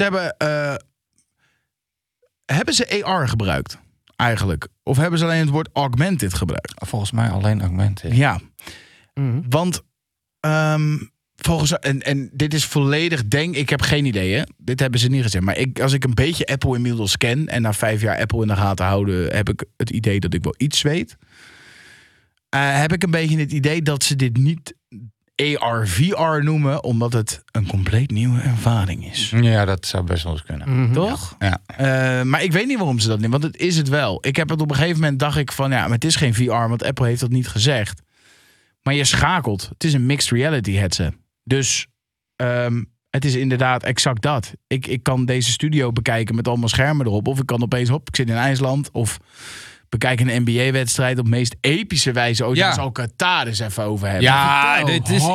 hebben ze AR gebruikt eigenlijk? Of hebben ze alleen het woord augmented gebruikt? Volgens mij alleen augmented. Ja, want... volgens en dit is volledig ik heb geen idee, hè. Dit hebben ze niet gezegd. Maar als ik een beetje Apple inmiddels ken... en na 5 jaar Apple in de gaten houden... heb ik het idee dat ik wel iets weet. Heb ik een beetje het idee dat ze dit niet AR, VR noemen... omdat het een compleet nieuwe ervaring is. Ja, dat zou best wel eens kunnen. Toch? Ja. Maar ik weet niet waarom ze dat niet... want het is het wel. Ik heb het op een gegeven moment dacht ik van... ja, maar het is geen VR, want Apple heeft dat niet gezegd. Maar je schakelt. Het is een mixed reality headset. Dus het is inderdaad exact dat. Ik kan deze studio bekijken met allemaal schermen erop. Of ik kan opeens ik zit in IJsland. Of bekijk een NBA-wedstrijd op meest epische wijze. Daar zal Qatar eens even over hebben. Ja,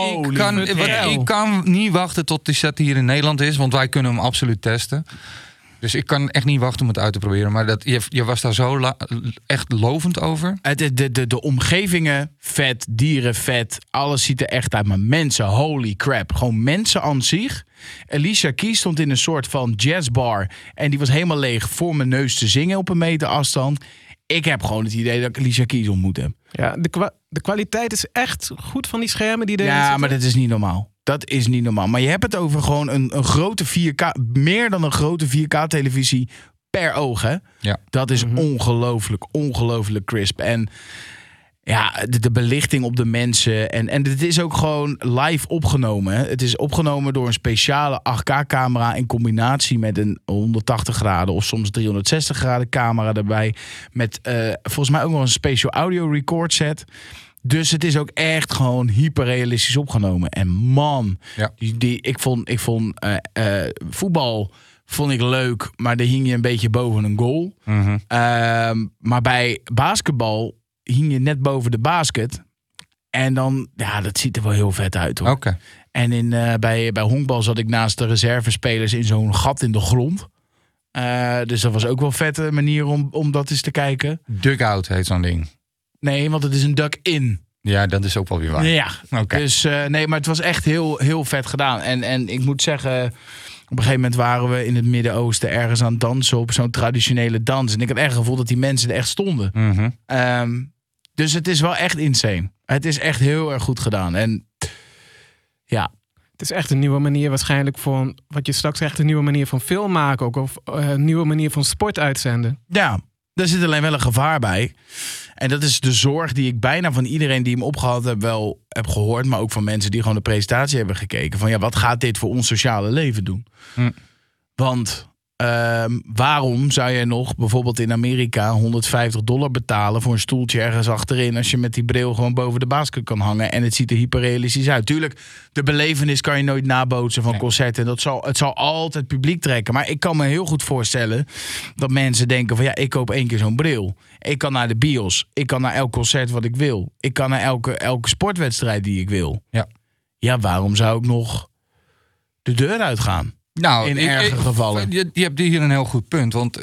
ik kan niet wachten tot die set hier in Nederland is. Want wij kunnen hem absoluut testen. Dus ik kan echt niet wachten om het uit te proberen. Maar je was daar zo echt lovend over. De omgevingen, vet, dieren, vet. Alles ziet er echt uit. Maar mensen, holy crap. Gewoon mensen aan zich. Alicia Keys stond in een soort van jazzbar. En die was helemaal leeg voor mijn neus te zingen op een meter afstand. Ik heb gewoon het idee dat ik Alicia Keys ontmoet heb. Ja, de kwaliteit is echt goed van die schermen die erin Ja, zitten. maar dat is niet normaal. Dat is niet normaal. Maar je hebt het over gewoon een grote 4K... meer dan een grote 4K-televisie per oog, hè? Ja. Dat is ongelooflijk crisp. En ja, de belichting op de mensen. En het is ook gewoon live opgenomen. Hè? Het is opgenomen door een speciale 8K-camera... in combinatie met een 180 graden of soms 360 graden camera erbij. Met volgens mij ook nog een special audio record set... Dus het is ook echt gewoon hyperrealistisch opgenomen. En man, Ja. ik vond voetbal vond ik leuk, maar daar hing je een beetje boven een goal. Mm-hmm. Maar bij basketbal hing je net boven de basket. En dan, ja, dat ziet er wel heel vet uit, hoor. Oké. En bij honkbal zat ik naast de reservespelers in zo'n gat in de grond. Dus dat was ook wel een vette manier om dat eens te kijken. Dugout heet zo'n ding. Nee, want het is een duck-in. Ja, dat is ook wel weer waar. Ja, Oké. dus nee, maar het was echt heel vet gedaan. En ik moet zeggen, op een gegeven moment waren we in het Midden-Oosten ergens aan het dansen op zo'n traditionele dans. En ik had echt het gevoel dat die mensen er echt stonden. Mm-hmm. Dus het is wel echt insane. Het is echt heel erg goed gedaan. En ja, Het is echt een nieuwe manier waarschijnlijk van... wat je straks zegt, een nieuwe manier van film maken ook. Of een nieuwe manier van sport uitzenden. ja, daar zit alleen wel een gevaar bij. En dat is de zorg die ik bijna van iedereen die hem opgehaald heb wel heb gehoord. Maar ook van mensen die gewoon de presentatie hebben gekeken. Van ja, wat gaat dit voor ons sociale leven doen? Want waarom zou je nog bijvoorbeeld in Amerika $150 betalen voor een stoeltje ergens achterin... als je met die bril gewoon boven de basket kan hangen en het ziet er hyperrealistisch uit. Tuurlijk, de belevenis kan je nooit nabootsen van concerten. Het zal altijd publiek trekken. Maar ik kan me heel goed voorstellen dat mensen denken van ja, ik koop 1 keer zo'n bril. Ik kan naar de bios. Ik kan naar elk concert wat ik wil. Ik kan naar elke sportwedstrijd die ik wil. Ja, waarom zou ik nog de deur uitgaan? Nou, in erge gevallen. Je hebt hier een heel goed punt. Want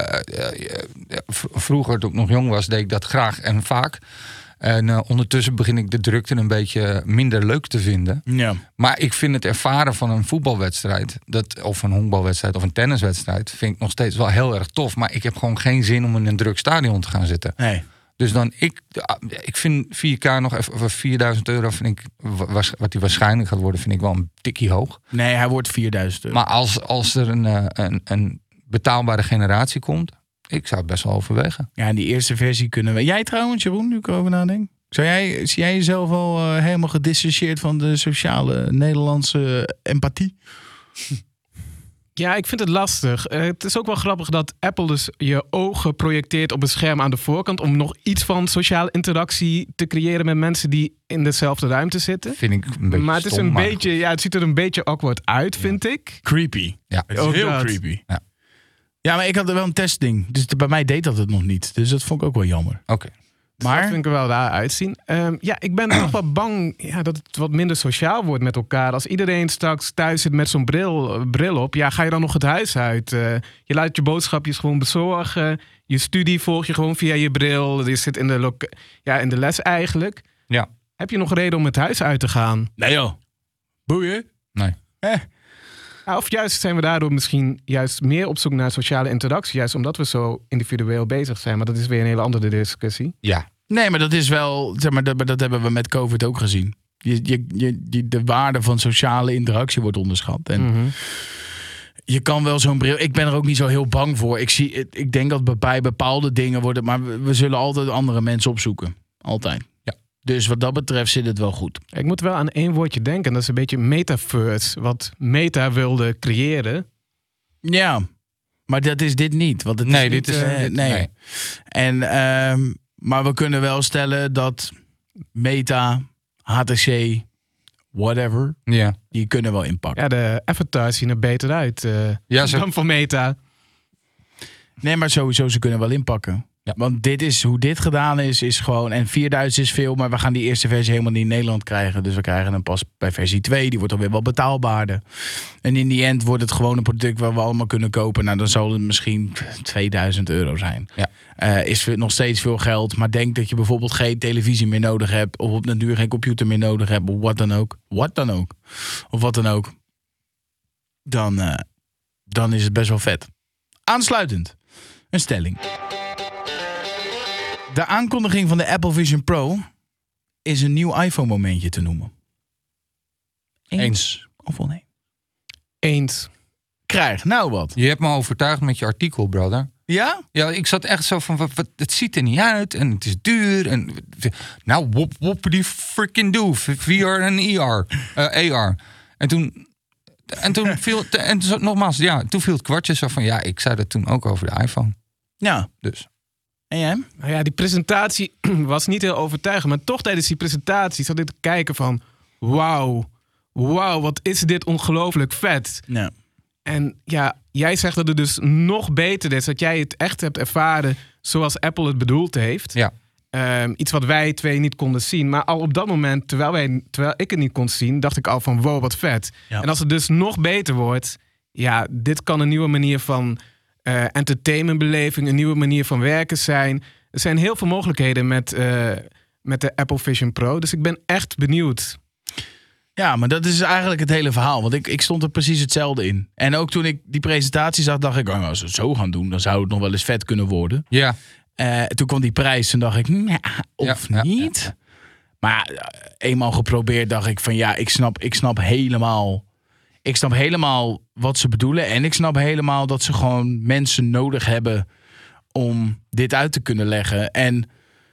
vroeger, toen ik nog jong was, deed ik dat graag en vaak. En ondertussen begin ik de drukte een beetje minder leuk te vinden. Ja. Maar ik vind het ervaren van een voetbalwedstrijd... of een honkbalwedstrijd of een tenniswedstrijd... vind ik nog steeds wel heel erg tof. Maar ik heb gewoon geen zin om in een druk stadion te gaan zitten. Nee. Dus dan, ik vind 4K nog even voor €4.000... vind ik, wat die waarschijnlijk gaat worden, vind ik wel een tikkie hoog. Nee, hij wordt €4.000. Maar als er een betaalbare generatie komt... ik zou het best wel overwegen. Ja, in die eerste versie kunnen we... Jij trouwens, Jeroen, nu ik erover nadenk. Zie jij jezelf al helemaal gedissocieerd van de sociale Nederlandse empathie? Ja, ik vind het lastig. Het is ook wel grappig dat Apple dus je ogen projecteert op een scherm aan de voorkant... om nog iets van sociale interactie te creëren met mensen die in dezelfde ruimte zitten. Vind ik een beetje Maar het is stom, een maar beetje, ja, het ziet er een beetje awkward uit, vind ik. Creepy. Ja. Het is Ook heel dat. creepy. Ja. Ja, maar ik had er wel een testding. Dus bij mij deed dat het nog niet. Dus dat vond ik ook wel jammer. Oké. Dat Maar vind ik er wel raar uitzien. Ja, ik ben toch wel bang dat het wat minder sociaal wordt met elkaar. Als iedereen straks thuis zit met zo'n bril op, ja, ga je dan nog het huis uit? Je laat je boodschapjes gewoon bezorgen. Je studie volg je gewoon via je bril. Je zit in de les eigenlijk. Ja. Heb je nog reden om het huis uit te gaan? nee joh. Boeien. Nee. Ja, of juist zijn we daardoor misschien juist meer op zoek naar sociale interactie. Juist omdat we zo individueel bezig zijn. Maar dat is weer een hele andere discussie. Ja. Nee, maar dat is wel... Zeg maar, dat hebben we met COVID ook gezien. De waarde van sociale interactie wordt onderschat. En je kan wel zo'n bril... Ik ben er ook niet zo heel bang voor. Ik denk dat bij bepaalde dingen worden... Maar we zullen altijd andere mensen opzoeken. Altijd. Ja. Dus wat dat betreft zit het wel goed. Ik moet wel aan één woordje denken. En dat is een beetje metaverse. Wat Meta wilde creëren. Ja, maar dat is dit niet. Want het Nee, is dit niet, is... nee. En, maar we kunnen wel stellen dat Meta, HTC, whatever, Ja. die kunnen wel inpakken. Ja, de avatars zien er beter uit Ja, zo. dan van Meta. Nee, maar sowieso, ze kunnen wel inpakken. Ja. Want dit is hoe dit gedaan is gewoon... En 4000 is veel, maar we gaan die eerste versie helemaal niet in Nederland krijgen. Dus we krijgen hem pas bij versie 2. Die wordt alweer wel betaalbaarder. En in die end wordt het gewoon een product waar we allemaal kunnen kopen. Nou, dan zal het misschien €2000 zijn. Ja. Is nog steeds veel geld. Maar denk dat je bijvoorbeeld geen televisie meer nodig hebt. Of op den duur geen computer meer nodig hebt. Of wat dan ook. Of wat dan ook. Dan is het best wel vet. Aansluitend. Een stelling. De aankondiging van de Apple Vision Pro is een nieuw iPhone momentje te noemen. Eens of oneens? Eens. Krijg, nou wat. Je hebt me overtuigd met je artikel, brother. Ja? Ja, ik zat echt zo van, het ziet er niet uit en het is duur. En, nou, wop die freaking do. VR en AR. En toen viel nogmaals, toen viel het kwartje zo van, ik zei dat toen ook over de iPhone. Ja. Dus. En jij? Nou ja, die presentatie was niet heel overtuigend. Maar toch tijdens die presentatie zat ik te kijken van... Wauw, wat is dit ongelooflijk vet. Ja. En ja, jij zegt dat het dus nog beter is. Dat jij het echt hebt ervaren zoals Apple het bedoeld heeft. Ja. Iets wat wij twee niet konden zien. Maar al op dat moment, terwijl ik het niet kon zien... dacht ik al van wow, wat vet. Ja. En als het dus nog beter wordt... Ja, dit kan een nieuwe manier van... entertainmentbeleving, een nieuwe manier van werken zijn. Er zijn heel veel mogelijkheden met de Apple Vision Pro. Dus ik ben echt benieuwd. Ja, maar dat is eigenlijk het hele verhaal. Want ik stond er precies hetzelfde in. En ook toen ik die presentatie zag, dacht ik... als we het zo gaan doen, dan zou het nog wel eens vet kunnen worden. Ja. Toen kwam die prijs en dacht ik, of niet. Ja. Maar eenmaal geprobeerd dacht ik van ik snap helemaal... Ik snap helemaal wat ze bedoelen. En ik snap helemaal dat ze gewoon mensen nodig hebben om dit uit te kunnen leggen. En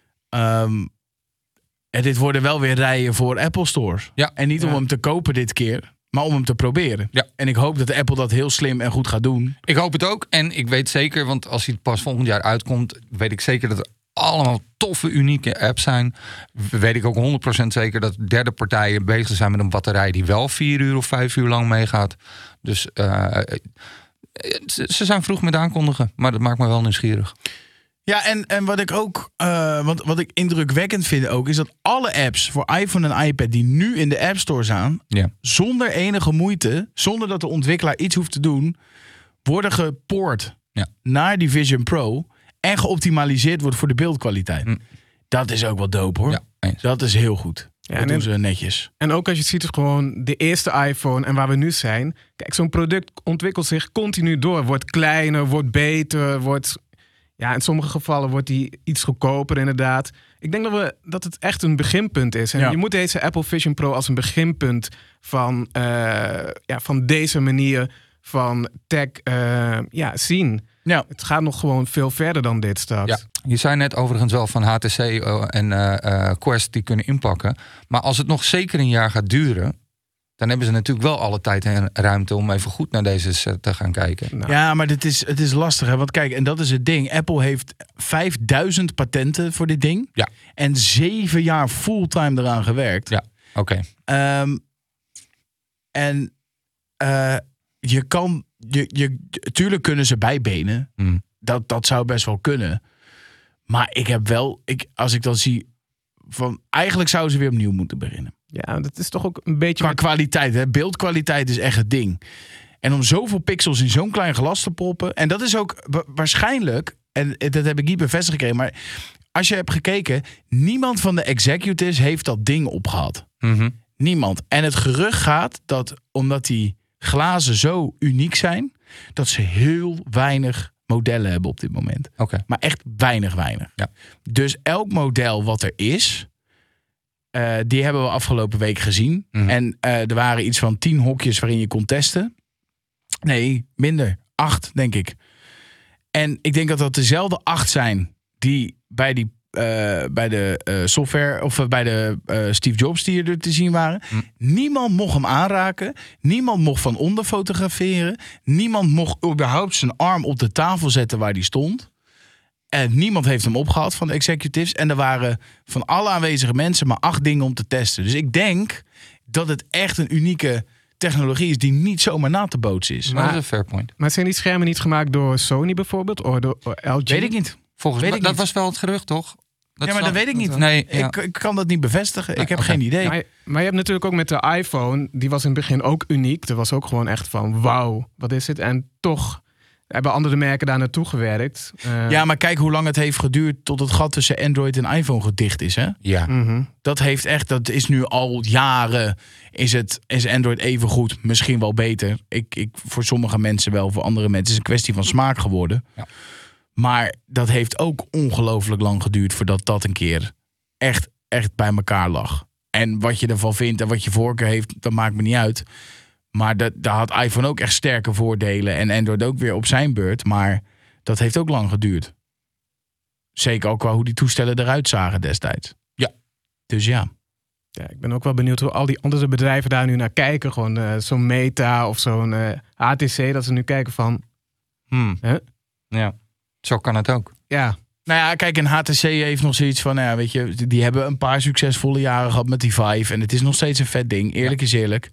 dit worden wel weer rijen voor Apple stores. Ja. En niet om hem te kopen dit keer, maar om hem te proberen. Ja. En ik hoop dat Apple dat heel slim en goed gaat doen. Ik hoop het ook. En ik weet zeker, want als hij pas volgend jaar uitkomt... weet ik zeker dat er allemaal toffe, unieke apps zijn. Weet ik ook 100% zeker dat derde partijen bezig zijn met een batterij... die wel 4 uur of 5 uur lang meegaat. Dus ze zijn vroeg met aankondigen. Maar dat maakt me wel nieuwsgierig. Ja, en wat ik ook, wat ik indrukwekkend vind ook... is dat alle apps voor iPhone en iPad die nu in de App Store staan... Ja. zonder enige moeite, zonder dat de ontwikkelaar iets hoeft te doen... worden gepoord naar die Vision Pro... en geoptimaliseerd wordt voor de beeldkwaliteit. Dat is ook wel dope, hoor. Ja, dat is heel goed. Ja, dat doen ze netjes. En ook als je ziet, gewoon de eerste iPhone en waar we nu zijn. Kijk, zo'n product ontwikkelt zich continu door. Wordt kleiner, wordt beter, wordt... Ja, in sommige gevallen wordt die iets goedkoper inderdaad. Ik denk dat het echt een beginpunt is. En je moet deze Apple Vision Pro als een beginpunt van deze manier van tech zien. Ja. Het gaat nog gewoon veel verder dan dit straks. Ja. Je zei net overigens wel van HTC en Quest die kunnen inpakken. Maar als het nog zeker een jaar gaat duren... dan hebben ze natuurlijk wel alle tijd en ruimte om even goed naar deze te gaan kijken. Nou. Ja, maar het is lastig. Hè? Want kijk, en dat is het ding. Apple heeft 5000 patenten voor dit ding. Ja. En 7 jaar fulltime eraan gewerkt. Ja, oké. Je kan... tuurlijk kunnen ze bijbenen. Dat zou best wel kunnen. Maar ik heb wel... als ik dan zie... eigenlijk zouden ze weer opnieuw moeten beginnen. Ja, dat is toch ook een beetje... Qua kwaliteit, hè? Beeldkwaliteit is echt het ding. En om zoveel pixels in zo'n klein glas te proppen... en dat is ook waarschijnlijk... en dat heb ik niet bevestigd gekregen... maar als je hebt gekeken... niemand van de executives heeft dat ding opgehad. Mm-hmm. Niemand. En het gerucht gaat dat... omdat die glazen zo uniek zijn... dat ze heel weinig modellen hebben op dit moment. Okay. Maar echt weinig. Ja. Dus elk model wat er is... die hebben we afgelopen week gezien. Mm-hmm. En er waren iets van 10 hokjes waarin je kon testen. Nee, minder. 8, denk ik. En ik denk dat dat dezelfde 8 zijn... die bij de software... of bij de Steve Jobs die er te zien waren. Niemand mocht hem aanraken. Niemand mocht van onder fotograferen. Niemand mocht überhaupt zijn arm op de tafel zetten waar die stond. En niemand heeft hem opgehaald van de executives. En er waren van alle aanwezige mensen maar 8 dingen om te testen. Dus ik denk dat het echt een unieke technologie is die niet zomaar na te bootsen is. Maar dat is een fair point. Maar zijn die schermen niet gemaakt door Sony bijvoorbeeld? Of door LG? Weet ik niet. Volgens Weet mij, ik dat niet. was wel het gerucht, toch? Dat weet ik niet. Nee, ja. Ik kan dat niet bevestigen. Ik heb oké. geen idee. Maar je hebt natuurlijk ook met de iPhone, die was in het begin ook uniek. Dat was ook gewoon echt van, wauw, wat is het? En toch hebben andere merken daar naartoe gewerkt. Ja, maar kijk hoe lang het heeft geduurd tot het gat tussen Android en iPhone gedicht is, hè? Ja. Dat is nu al jaren, is Android even goed, misschien wel beter. Voor sommige mensen wel, voor andere mensen is het een kwestie van smaak geworden. Ja. Maar dat heeft ook ongelooflijk lang geduurd voordat dat een keer echt bij elkaar lag. En wat je ervan vindt en wat je voorkeur heeft, dat maakt me niet uit. Maar daar had iPhone ook echt sterke voordelen en Android ook weer op zijn beurt. Maar dat heeft ook lang geduurd. Zeker ook qua hoe die toestellen eruit zagen destijds. Ja. Dus ja. Ja, ik ben ook wel benieuwd hoe al die andere bedrijven daar nu naar kijken. Gewoon zo'n Meta of zo'n HTC, dat ze nu kijken van... Hè? Ja, zo kan het ook. Ja, Nou ja, kijk, en HTC heeft nog zoiets van, nou ja, weet je, die hebben een paar succesvolle jaren gehad met die Vive. En het is nog steeds een vet ding, eerlijk is eerlijk.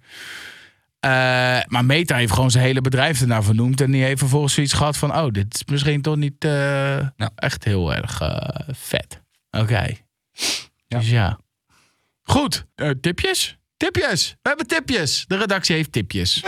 Maar Meta heeft gewoon zijn hele bedrijf ernaar vernoemd. En die heeft vervolgens zoiets gehad van, oh, dit is misschien toch niet echt heel erg vet. Oké. Ja. Dus ja. Goed, tipjes? Tipjes! We hebben tipjes. De redactie heeft tipjes.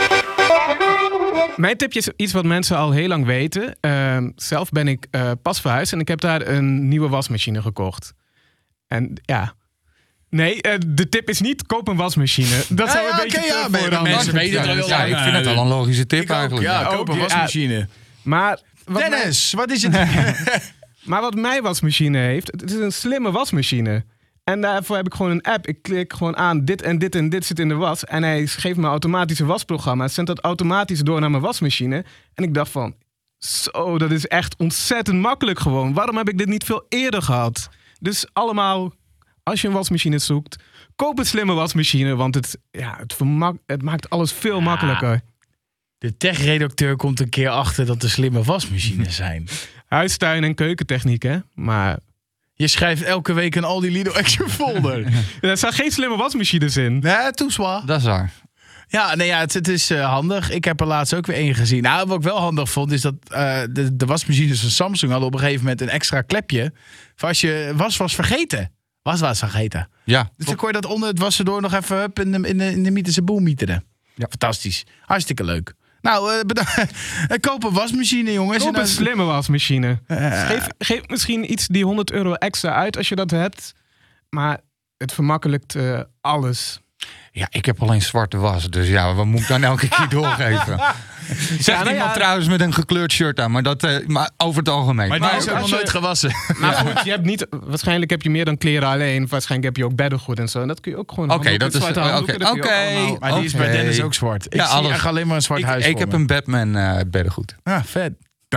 mijn tipje is iets wat mensen al heel lang weten. Zelf ben ik pas verhuisd en ik heb daar een nieuwe wasmachine gekocht. En ja... Nee, de tip is niet koop een wasmachine. Dat zou een beetje te voorhand. mensen weten het al heel Ja, lang. ik vind het al een logische tip eigenlijk. Ja, Ja. koop een Ook, wasmachine. Maar Dennis, wat is het? Maar wat mijn wasmachine heeft, het is een slimme wasmachine. En daarvoor heb ik gewoon een app. Ik klik gewoon aan dit en dit en dit zit in de was. En hij geeft me automatisch een wasprogramma. Zendt dat automatisch door naar mijn wasmachine. En ik dacht van, zo, dat is echt ontzettend makkelijk gewoon. Waarom heb ik dit niet veel eerder gehad? Dus allemaal, als je een wasmachine zoekt, koop een slimme wasmachine. Want het maakt alles veel makkelijker. De tech-redacteur komt een keer achter dat er slimme wasmachines zijn. Huistuin- en keukentechniek, hè? Maar Je schrijft elke week een Aldi Lidl Action folder. er staan geen slimme wasmachines in. Nee, toeswa. Dat is waar. Ja, nee, ja, het is handig. Ik heb er laatst ook weer één gezien. Nou, wat ik wel handig vond, is dat de wasmachines van Samsung hadden op een gegeven moment een extra klepje. Voor als je was vergeten. Was vergeten. Ja, Dus dan kon je dat onder het wassen door nog even hup, in de mythische boel mieteren. Ja. Fantastisch. Hartstikke leuk. Nou, koop een wasmachine, jongens. Koop En een dan- slimme wasmachine. Geef misschien iets die €100 extra uit als je dat hebt. Maar het vermakkelijkt alles. Ja, ik heb alleen zwarte was. Dus ja, wat moet ik dan elke keer doorgeven? Zegt iemand trouwens met een gekleurd shirt aan. Maar, maar over het algemeen. Maar die is ook als nog je- nooit gewassen. Maar goed, je hebt niet, waarschijnlijk heb je meer dan kleren alleen. Waarschijnlijk heb je ook beddengoed en zo. En dat kun je ook gewoon... Oké, dat is... zwarte handdoeken, dat kun je ook allemaal- Maar die is bij Oké. Dennis ook zwart. Ik Ja, zie alles. echt alleen maar een zwart huis Ik voor heb me. een Batman beddengoed. Ah, vet.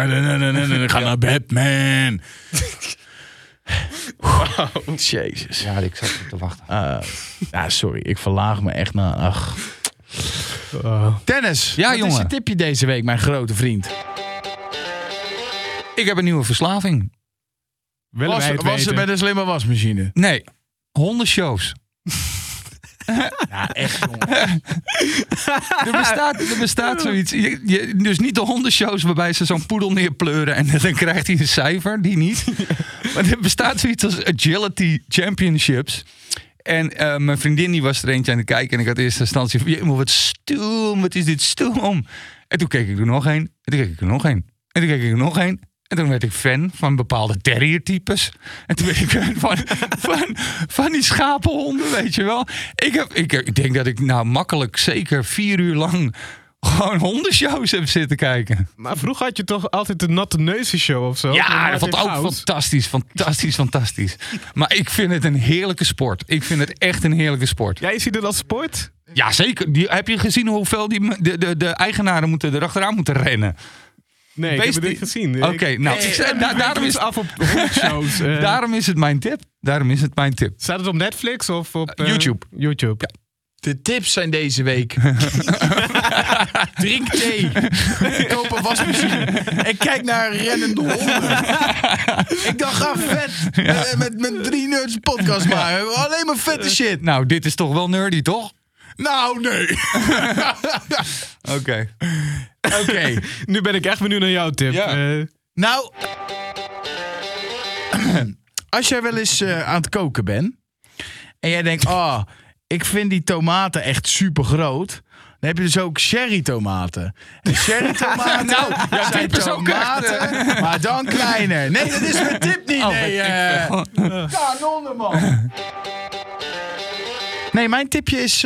Ga naar Batman. Jezus. Ja, ik zat op te wachten. Ja, sorry. Ik verlaag me echt naar... Ach. Dennis, Ja, wat is jongen. je tipje deze week, mijn grote vriend? Ik heb een nieuwe verslaving. Willen wij het Wassen weten? met een slimme wasmachine. Nee, hondenshows. Ja, echt, jongen. Er bestaat zoiets. Dus niet de hondenshows waarbij ze zo'n poedel neerpleuren en dan krijgt hij een cijfer. Die niet. Maar er bestaat zoiets als Agility Championships. En mijn vriendin die was er eentje aan het kijken. En ik had in eerste instantie van, "Jemel, wat stoem. Wat is dit stoem?" En toen keek ik er nog een. En toen keek ik er nog een. En toen keek ik er nog een. En toen werd ik fan van bepaalde terriertypes. En toen werd ik fan van die schapenhonden, weet je wel. Ik denk dat ik nou makkelijk zeker 4 uur lang gewoon hondenshows heb zitten kijken. Maar vroeger had je toch altijd de natte neusenshow of zo? Ja, dat Van vond ik ook Martin Gauws. fantastisch. Maar ik vind het een heerlijke sport. Ik vind het echt een heerlijke sport. Ja, je ziet het als sport? Ja, zeker. Heb je gezien hoeveel de eigenaren erachteraan moeten rennen? Nee, ik heb het niet gezien. Oké, nou, daarom is af op hondshows. daarom is het mijn tip. Daarom is het mijn tip. Staat het op Netflix of op... YouTube. YouTube. De tips zijn deze week. Drink thee. Koop een wasmachine. En kijk naar rennende honden. Ik dacht, ga vet. Met 3 nerds podcast maken. Alleen maar vette shit. Nou, dit is toch wel nerdy, toch? Nou, nee. Oké. Oké. Nu ben ik echt benieuwd naar jouw tip. Ja. Nou, Als jij wel eens aan het koken bent en jij denkt, ik vind die tomaten echt super groot. Dan heb je dus ook cherry tomaten. En cherry tomaten zijn tip is ook tomaten, maar dan kleiner. Nee, dat is mijn tip niet. Kanonnen, man. Nee, mijn tipje is...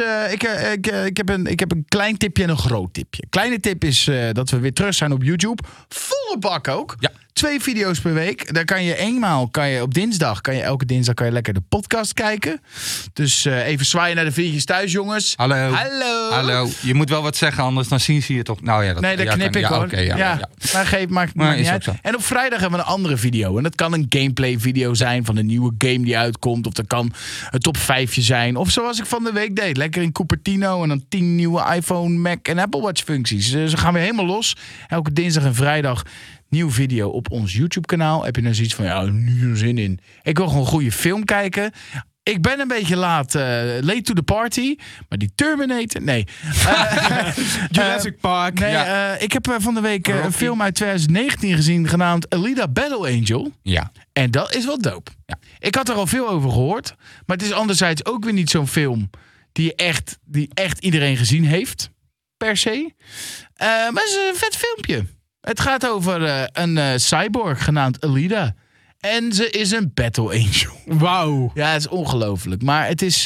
Ik heb een klein tipje en een groot tipje. Kleine tip is dat we weer terug zijn op YouTube. Volle bak ook. Ja. 2 video's per week. Daar kan je op dinsdag... elke dinsdag lekker de podcast kijken. Dus even zwaaien naar de vriendjes thuis, jongens. Hallo. Je moet wel wat zeggen, anders dan zien ze je toch... Nou ja, dat knip ik hoor. Okay, maakt niet uit. En op vrijdag hebben we een andere video. En dat kan een gameplay video zijn van een nieuwe game die uitkomt. Of dat kan een top 5 zijn. Of zoals ik van de week deed. Lekker in Cupertino en dan 10 nieuwe iPhone, Mac en Apple Watch functies. Ze gaan weer helemaal los. Elke dinsdag en vrijdag nieuwe video op ons YouTube kanaal. Heb je nou zoiets van, nu zin in. Ik wil gewoon een goede film kijken. Ik ben een beetje late to the party. Maar die Terminator, nee. Jurassic Park. Nee, ik heb van de week een film uit 2019 gezien genaamd Alita Battle Angel. Ja. En dat is wel dope. Ja. Ik had er al veel over gehoord. Maar het is anderzijds ook weer niet zo'n film die echt iedereen gezien heeft. Per se. Maar het is een vet filmpje. Het gaat over een cyborg genaamd Alita. En ze is een battle angel. Wauw. Ja, het is ongelooflijk. Maar het is,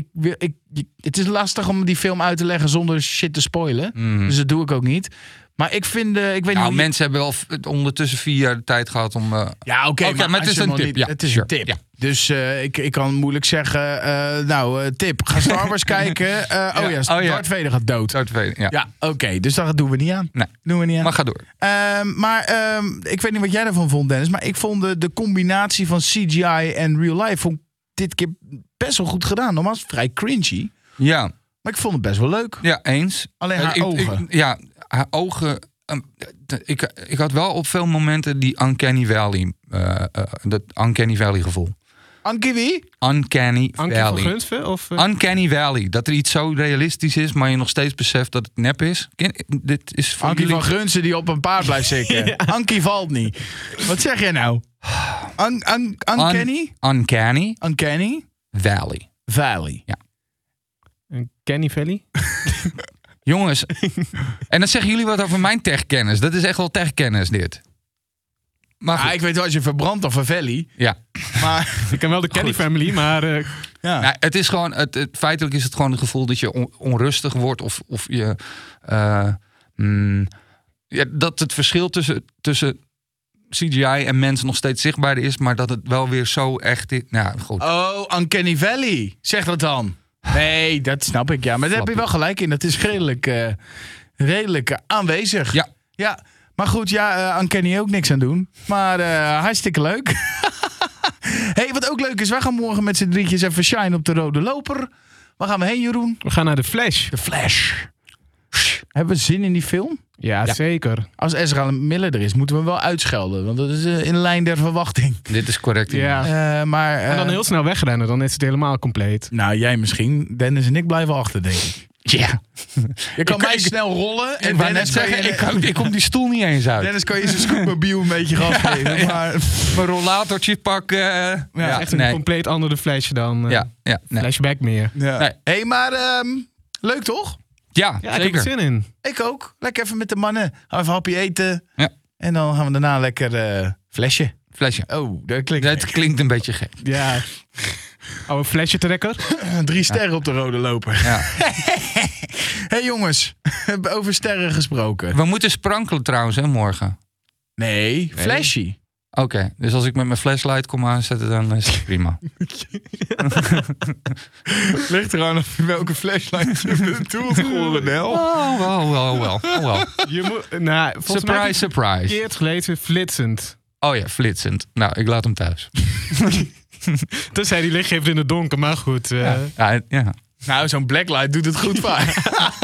het is lastig om die film uit te leggen zonder shit te spoilen. Dus dat doe ik ook niet. Maar ik vind... ik weet niet mensen hebben wel ondertussen 4 jaar de tijd gehad om... Ja, oké, maar het is een tip. Het is een tip. Ja. Dus ik kan moeilijk zeggen... tip, ga Star Wars kijken. Darth Vader gaat dood. Darth Vader, ja, oké. Dus dat doen we niet aan. Nee. Doen we niet aan. Maar ga door. Ik weet niet wat jij ervan vond, Dennis. Maar ik vond de combinatie van CGI en real life... vond dit keer best wel goed gedaan. Normaal is het vrij cringy. Ja. Maar ik vond het best wel leuk. Ja, eens. Alleen haar ogen. Haar ogen... Ik had wel op veel momenten die Uncanny Valley... dat Uncanny Valley gevoel. Ankie wie? Uncanny Ankie Valley. van Gunsven? Of, Uncanny Valley. Dat er iets zo realistisch is, maar je nog steeds beseft dat het nep is. Dit is van Ankie van Gunsen die op een paard blijft zitten. Ja. Ankie valt niet. Wat zeg jij nou? Uncanny? Uncanny Valley. Ja. Kenny Valley? Jongens, en dan zeggen jullie wat over mijn techkennis. Dat is echt wel techkennis, dit. Maar ik weet wel, als je verbrandt of een valley. Ja. Maar ik ken wel de Kenny Family, maar... Ja. Nou, het is gewoon, feitelijk is het gewoon het gevoel dat je onrustig wordt. Of je... dat het verschil tussen CGI en mensen nog steeds zichtbaarder is. Maar dat het wel weer zo echt is. Nou, goed. Oh, Uncanny Valley. Zeg dat dan. Nee, dat snap ik, ja. Maar daar heb je wel gelijk in. Dat is redelijk aanwezig. Ja. Ja. Maar goed, Uncanny ook niks aan doen. Maar hartstikke leuk. Hey, wat ook leuk is, wij gaan morgen met z'n drietjes even shine op de rode loper. Waar gaan we heen, Jeroen? We gaan naar de Flash. De Flash. Hebben we zin in die film? Ja, zeker. Als Ezra Miller er is, moeten we hem wel uitschelden. Want dat is in lijn der verwachting. Dit is correct. Ja. En dan heel snel wegrennen, dan is het helemaal compleet. Nou, jij misschien. Dennis en ik blijven achter, denk ik. Ja. Je kan mij snel rollen. En Dennis ik kom die stoel niet eens uit. Dennis kan je zijn scootmobiel een beetje gas geven. Maar mijn rollatortje pakken. Echt een compleet andere Flash dan Flashback meer. Ja. Nee. Hey, maar leuk toch? Ja, ik heb er zin in. Ik ook. Lekker even met de mannen. Gaan we even een hapje eten. Ja. En dan gaan we daarna lekker flesje. Oh, dat klinkt een beetje gek. Ja. Oh, een flesje trekker. 3 sterren op de rode loper. Ja. Hey jongens, over sterren gesproken. We moeten sprankelen trouwens, hè, morgen. Nee, flashy. Oké, dus als ik met mijn flashlight kom aanzetten, dan is het prima. Ligt er aan of welke flashlight je bedoelt, Gorenel. Oh, wel. Je moet, surprise. Keert gelezen, flitsend. Oh ja, flitsend. Nou, ik laat hem thuis. Dus hij die licht geeft in het donker, maar goed. Ja. Nou, zo'n blacklight doet het goed vaak.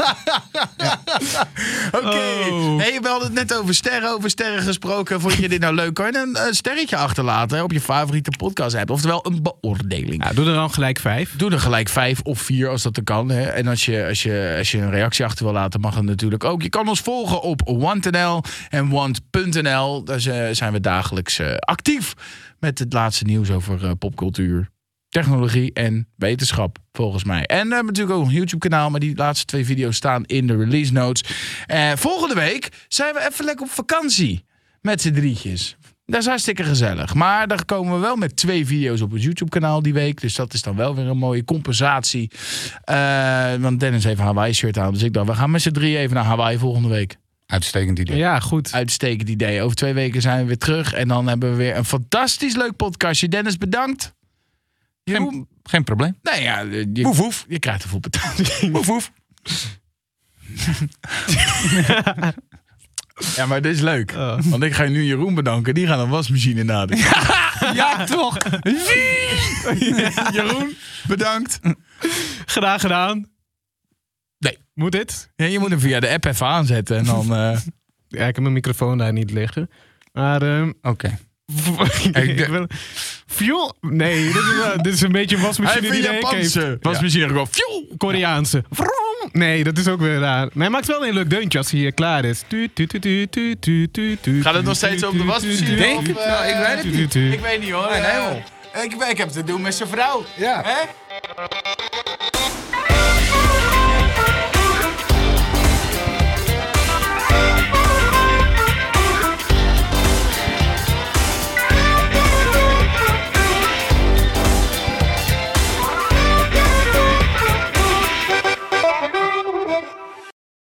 Oké. Oh. Hey, we hadden het net over sterren gesproken. Vond je dit nou leuk? Kan je een sterretje achterlaten hè, op je favoriete podcast app? Oftewel een beoordeling. Ja, doe er dan gelijk 5. Doe er gelijk 5 of 4 als dat er kan. Hè. En als je een reactie achter wil laten, mag het natuurlijk ook. Je kan ons volgen op Want.nl en Want.nl. Daar zijn we dagelijks actief met het laatste nieuws over popcultuur, technologie en wetenschap, volgens mij. En we hebben natuurlijk ook een YouTube-kanaal, maar die laatste 2 video's staan in de release notes. Volgende week zijn we even lekker op vakantie met z'n drietjes. Dat is hartstikke gezellig. Maar daar komen we wel met 2 video's op het YouTube-kanaal die week. Dus dat is dan wel weer een mooie compensatie. Want Dennis heeft een Hawaii-shirt aan. Dus ik dacht, we gaan met z'n 3 even naar Hawaii volgende week. Uitstekend idee. Ja, goed. Uitstekend idee. Over 2 weken zijn we weer terug. En dan hebben we weer een fantastisch leuk podcastje. Dennis, bedankt. Geen probleem. Nee, ja, Woef, woef. je krijgt ervoor betaald. Woef, woef. Ja, maar dit is leuk. Want ik ga nu Jeroen bedanken. Die gaat een wasmachine nadenken. Ja, toch? Jeroen, bedankt. Graag gedaan. Nee. Moet dit? Ja, je moet hem via de app even aanzetten. En dan... Ja, ik heb mijn microfoon daar niet liggen. Maar... Oké. ik wil... Fuel? Nee, dit is een beetje een wasmachine Hij die heeft de een hek heeft. Japanse wasmachine gewoon... Fjoe! Koreaanse. Nee, dat is ook weer raar. Maar hij maakt wel een leuk deuntje als hij hier klaar is. Gaat het nog steeds op de wasmachine? Denk Of, het wel, ik weet het niet. Ik weet niet hoor. Nee, Ik heb te doen met zijn vrouw. Ja. Hè?